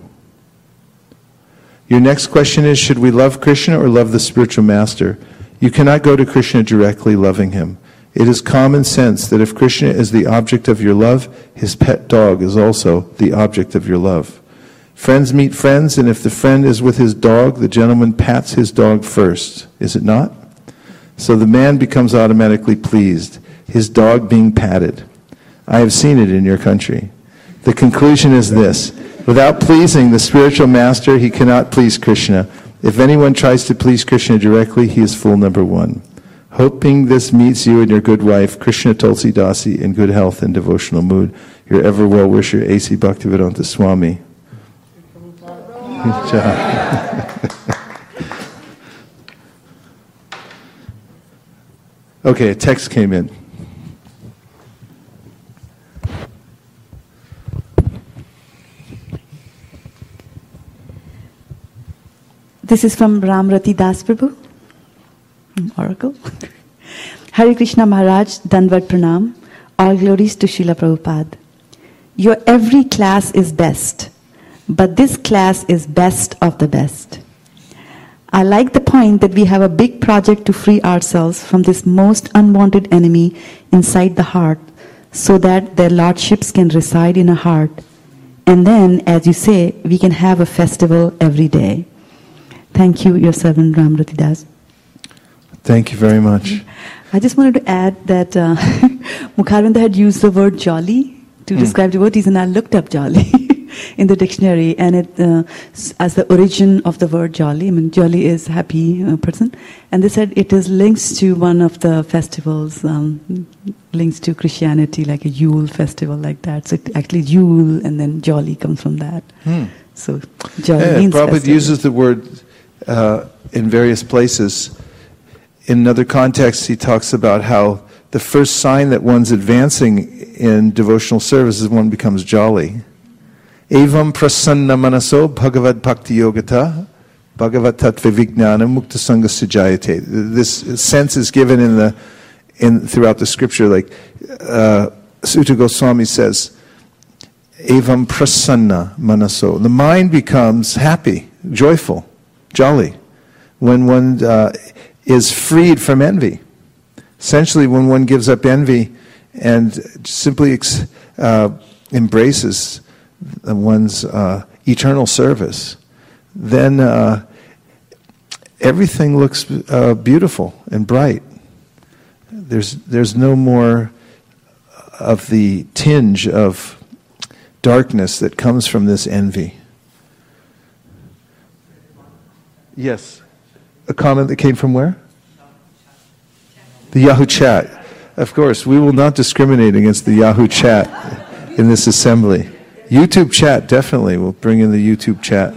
Your next question is, should we love Krishna or love the spiritual master? You cannot go to Krishna directly loving him. It is common sense that if Krishna is the object of your love, his pet dog is also the object of your love. Friends meet friends, and if the friend is with his dog, the gentleman pats his dog first. Is it not? So the man becomes automatically pleased, his dog being patted. I have seen it in your country. The conclusion is this: without pleasing the spiritual master, he cannot please Krishna. If anyone tries to please Krishna directly, he is fool number one. Hoping this meets you and your good wife, Krishna Tulsi Dasi, in good health and devotional mood. Your ever well-wisher, A C Bhaktivedanta Swami. Good job. Okay, a text came in. This is from Ramrati Das Prabhu, Oracle. Hare Krishna Maharaj, Danvat Pranam. All glories to Srila Prabhupada. Your every class is best, but this class is best of the best. I like the point that we have a big project to free ourselves from this most unwanted enemy inside the heart, so that their lordships can reside in a heart. And then, as you say, we can have a festival every day. Thank you, your servant Ramrati Das. Thank you very much. I just wanted to add that uh, Mukharvinda had used the word jolly to mm. describe devotees, and I looked up jolly in the dictionary, and it uh, as the origin of the word jolly. I mean, jolly is happy uh, person, and they said it is links to one of the festivals, um, links to Christianity, like a Yule festival, like that. So it actually Yule, and then jolly comes from that. Mm. So jolly yeah, means Prabhupada festival. uses the word uh, in various places. In another context, he talks about how the first sign that one's advancing in devotional service is one becomes jolly. Evam prasanna manaso bhagavad bhakti yogata bhagavad tattva vijnana mukta sangha sujayate. This sense is given in the in throughout the scripture, like uh, Sutta Goswami says, Evam prasanna manaso. The mind becomes happy, joyful, jolly, when one uh, is freed from envy. Essentially, when one gives up envy and simply ex- uh, embraces one's uh, eternal service, then uh, everything looks uh, beautiful and bright. There's there's no more of the tinge of darkness that comes from this envy. Yes. A comment that came from where? The Yahoo chat. Of course, we will not discriminate against the Yahoo chat in this assembly. YouTube chat, definitely. We'll bring in the YouTube chat.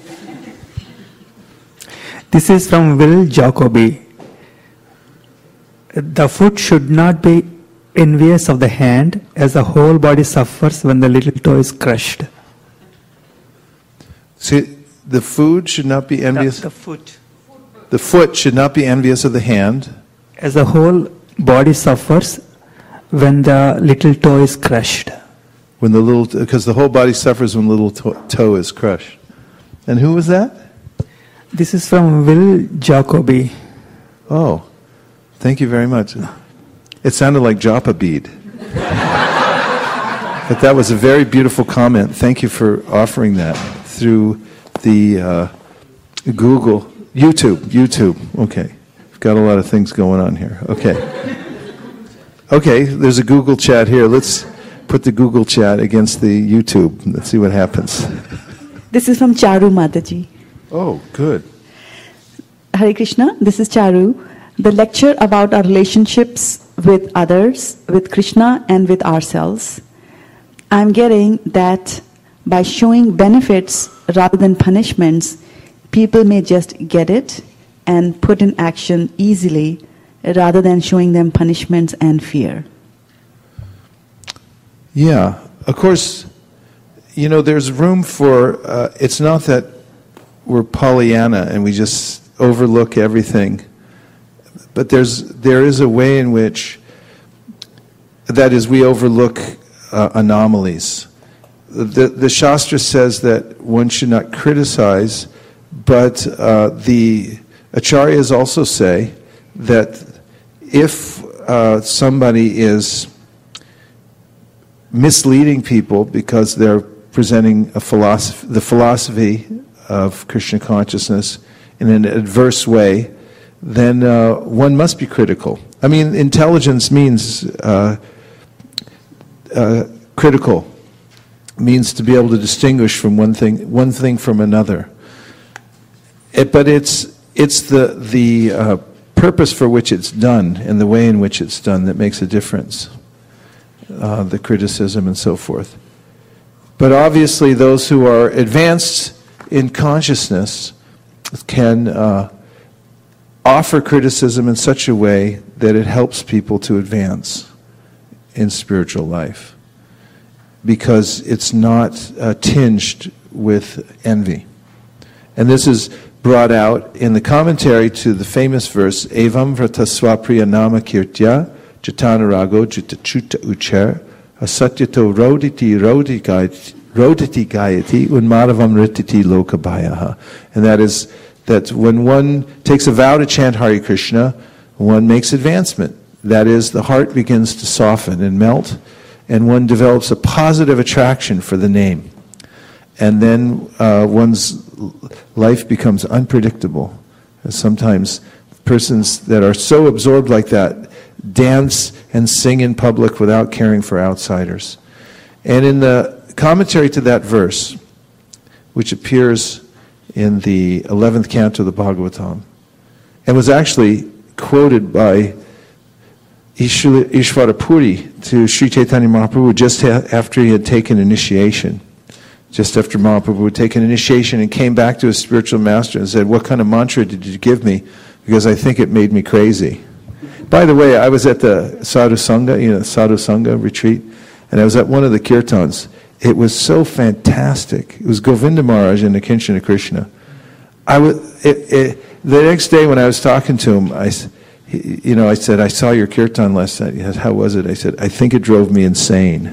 This is from Will Jacoby. The foot should not be envious of the hand, as the whole body suffers when the little toe is crushed. See, the food should not be envious. The, the foot. The foot should not be envious of the hand, as the whole body suffers when the little toe is crushed. When the little, because the whole body suffers when the little to- toe is crushed. And who was that? This is from Will Jacoby. Oh, thank you very much. It sounded like japa bead. But that was a very beautiful comment. Thank you for offering that through the uh, Google, YouTube, YouTube. Okay. We've got a lot of things going on here. Okay. Okay, there's a Google chat here. Let's put the Google chat against the YouTube. Let's see what happens. This is from Charu Mataji. Oh, good. Hare Krishna, this is Charu. The lecture about our relationships with others, with Krishna and with ourselves. I'm getting that by showing benefits rather than punishments, people may just get it and put in action easily rather than showing them punishments and fear. Yeah, of course, you know, there's room for, uh, it's not that we're Pollyanna and we just overlook everything, but there's there is a way in which, that is, we overlook uh, anomalies. The, the Shastra says that one should not criticize, but uh, the Acharyas also say that if uh, somebody is misleading people because they're presenting a philosophy, the philosophy of Krishna consciousness in an adverse way, then uh, one must be critical. I mean, intelligence means uh, uh, critical, means to be able to distinguish from one thing, one thing from another. It, but it's it's the the uh, purpose for which it's done and the way in which it's done that makes a difference. Uh, the criticism and so forth. But obviously, those who are advanced in consciousness can uh, offer criticism in such a way that it helps people to advance in spiritual life, because it's not uh, tinged with envy. And this is brought out in the commentary to the famous verse, Evam vrata swapriya nama kirtya Chatanarago Jitachuta Ucher Asatyato Roditi Roditi Gayati Unmadavam Rititi Lokabhayaha. And that is that when one takes a vow to chant Hare Krishna, one makes advancement. That is, the heart begins to soften and melt, and one develops a positive attraction for the name. And then uh, one's life becomes unpredictable. Sometimes persons that are so absorbed like that dance and sing in public without caring for outsiders. And in the commentary to that verse, which appears in the eleventh canto of the Bhagavatam, and was actually quoted by Ishvara Puri to Sri Chaitanya Mahaprabhu just ha- after he had taken initiation. Just after Mahaprabhu had taken initiation and came back to his spiritual master and said, "What kind of mantra did you give me? Because I think it made me crazy." By the way, I was at the Sadhu Sangha, you know, Sadhu Sangha retreat, and I was at one of the kirtans. It was so fantastic. It was Govinda Maharaj and the Kinshana Krishna. I was, it, it, the next day when I was talking to him, I, he, you know, I said, "I saw your kirtan last night." He said, "How was it?" I said, "I think it drove me insane."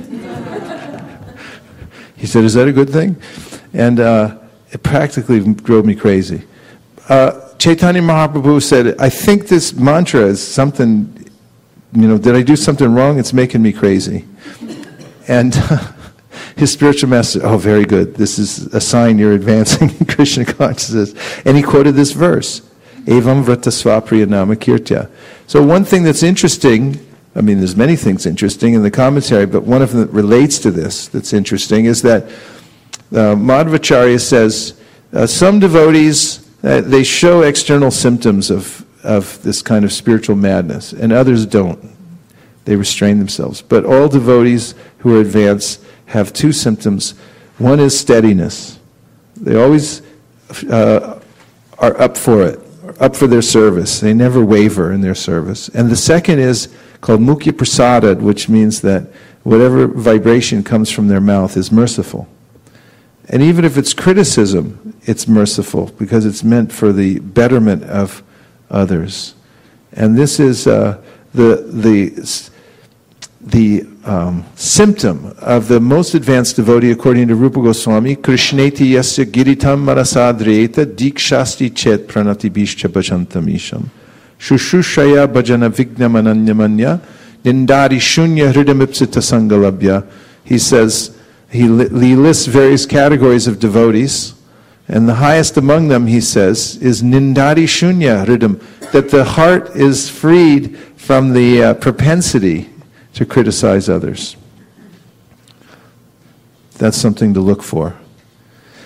He said, "Is that a good thing?" And uh, it practically drove me crazy. Uh, Chaitanya Mahaprabhu said, "I think this mantra is something, you know, did I do something wrong? It's making me crazy." And uh, his spiritual master, "Oh, very good. This is a sign you're advancing in Krishna consciousness." And he quoted this verse, Evam vrata swapriya nama kirtya. So one thing that's interesting, I mean, there's many things interesting in the commentary, but one of them that relates to this that's interesting is that uh, Madhvacharya says, uh, some devotees, Uh, they show external symptoms of, of this kind of spiritual madness, and others don't. They restrain themselves. But all devotees who are advanced have two symptoms. One is steadiness. They always uh, are up for it, up for their service. They never waver in their service. And the second is called Mukhya Prasada, which means that whatever vibration comes from their mouth is merciful. And even if it's criticism, it's merciful because it's meant for the betterment of others. And this is uh, the the the um, symptom of the most advanced devotee, according to Rupa Goswami. Krishneti yasya giritam marasadreta dikshasti chet pranati bishcha bhajantamisham shushushaya bhajana vignam ananyamanya nindari shunya hridamipsita sangalabhya. He says, He, li- he lists various categories of devotees, and the highest among them, he says, is nindari shunya hridam, that the heart is freed from the uh, propensity to criticize others. That's something to look for.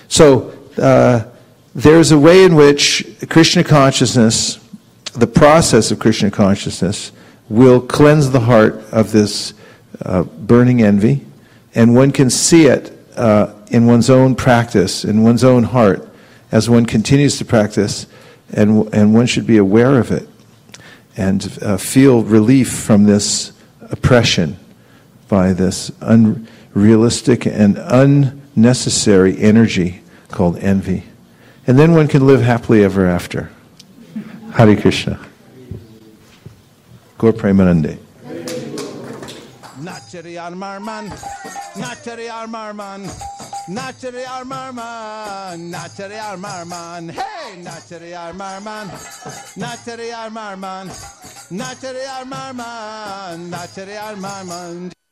So uh, there's a way in which Krishna consciousness, the process of Krishna consciousness, will cleanse the heart of this uh, burning envy, and one can see it uh, in one's own practice, in one's own heart, as one continues to practice, and and one should be aware of it and uh, feel relief from this oppression by this unrealistic and unnecessary energy called envy. And then one can live happily ever after. Hare Krishna. Gaur Premanande. Nachari Armarman, Nachari Armarman, Nachari Armarman, Nachari Armarman, hey, Nachari Armarman, Nachari Armarman, Nachari Armarman, Nachari Armarman.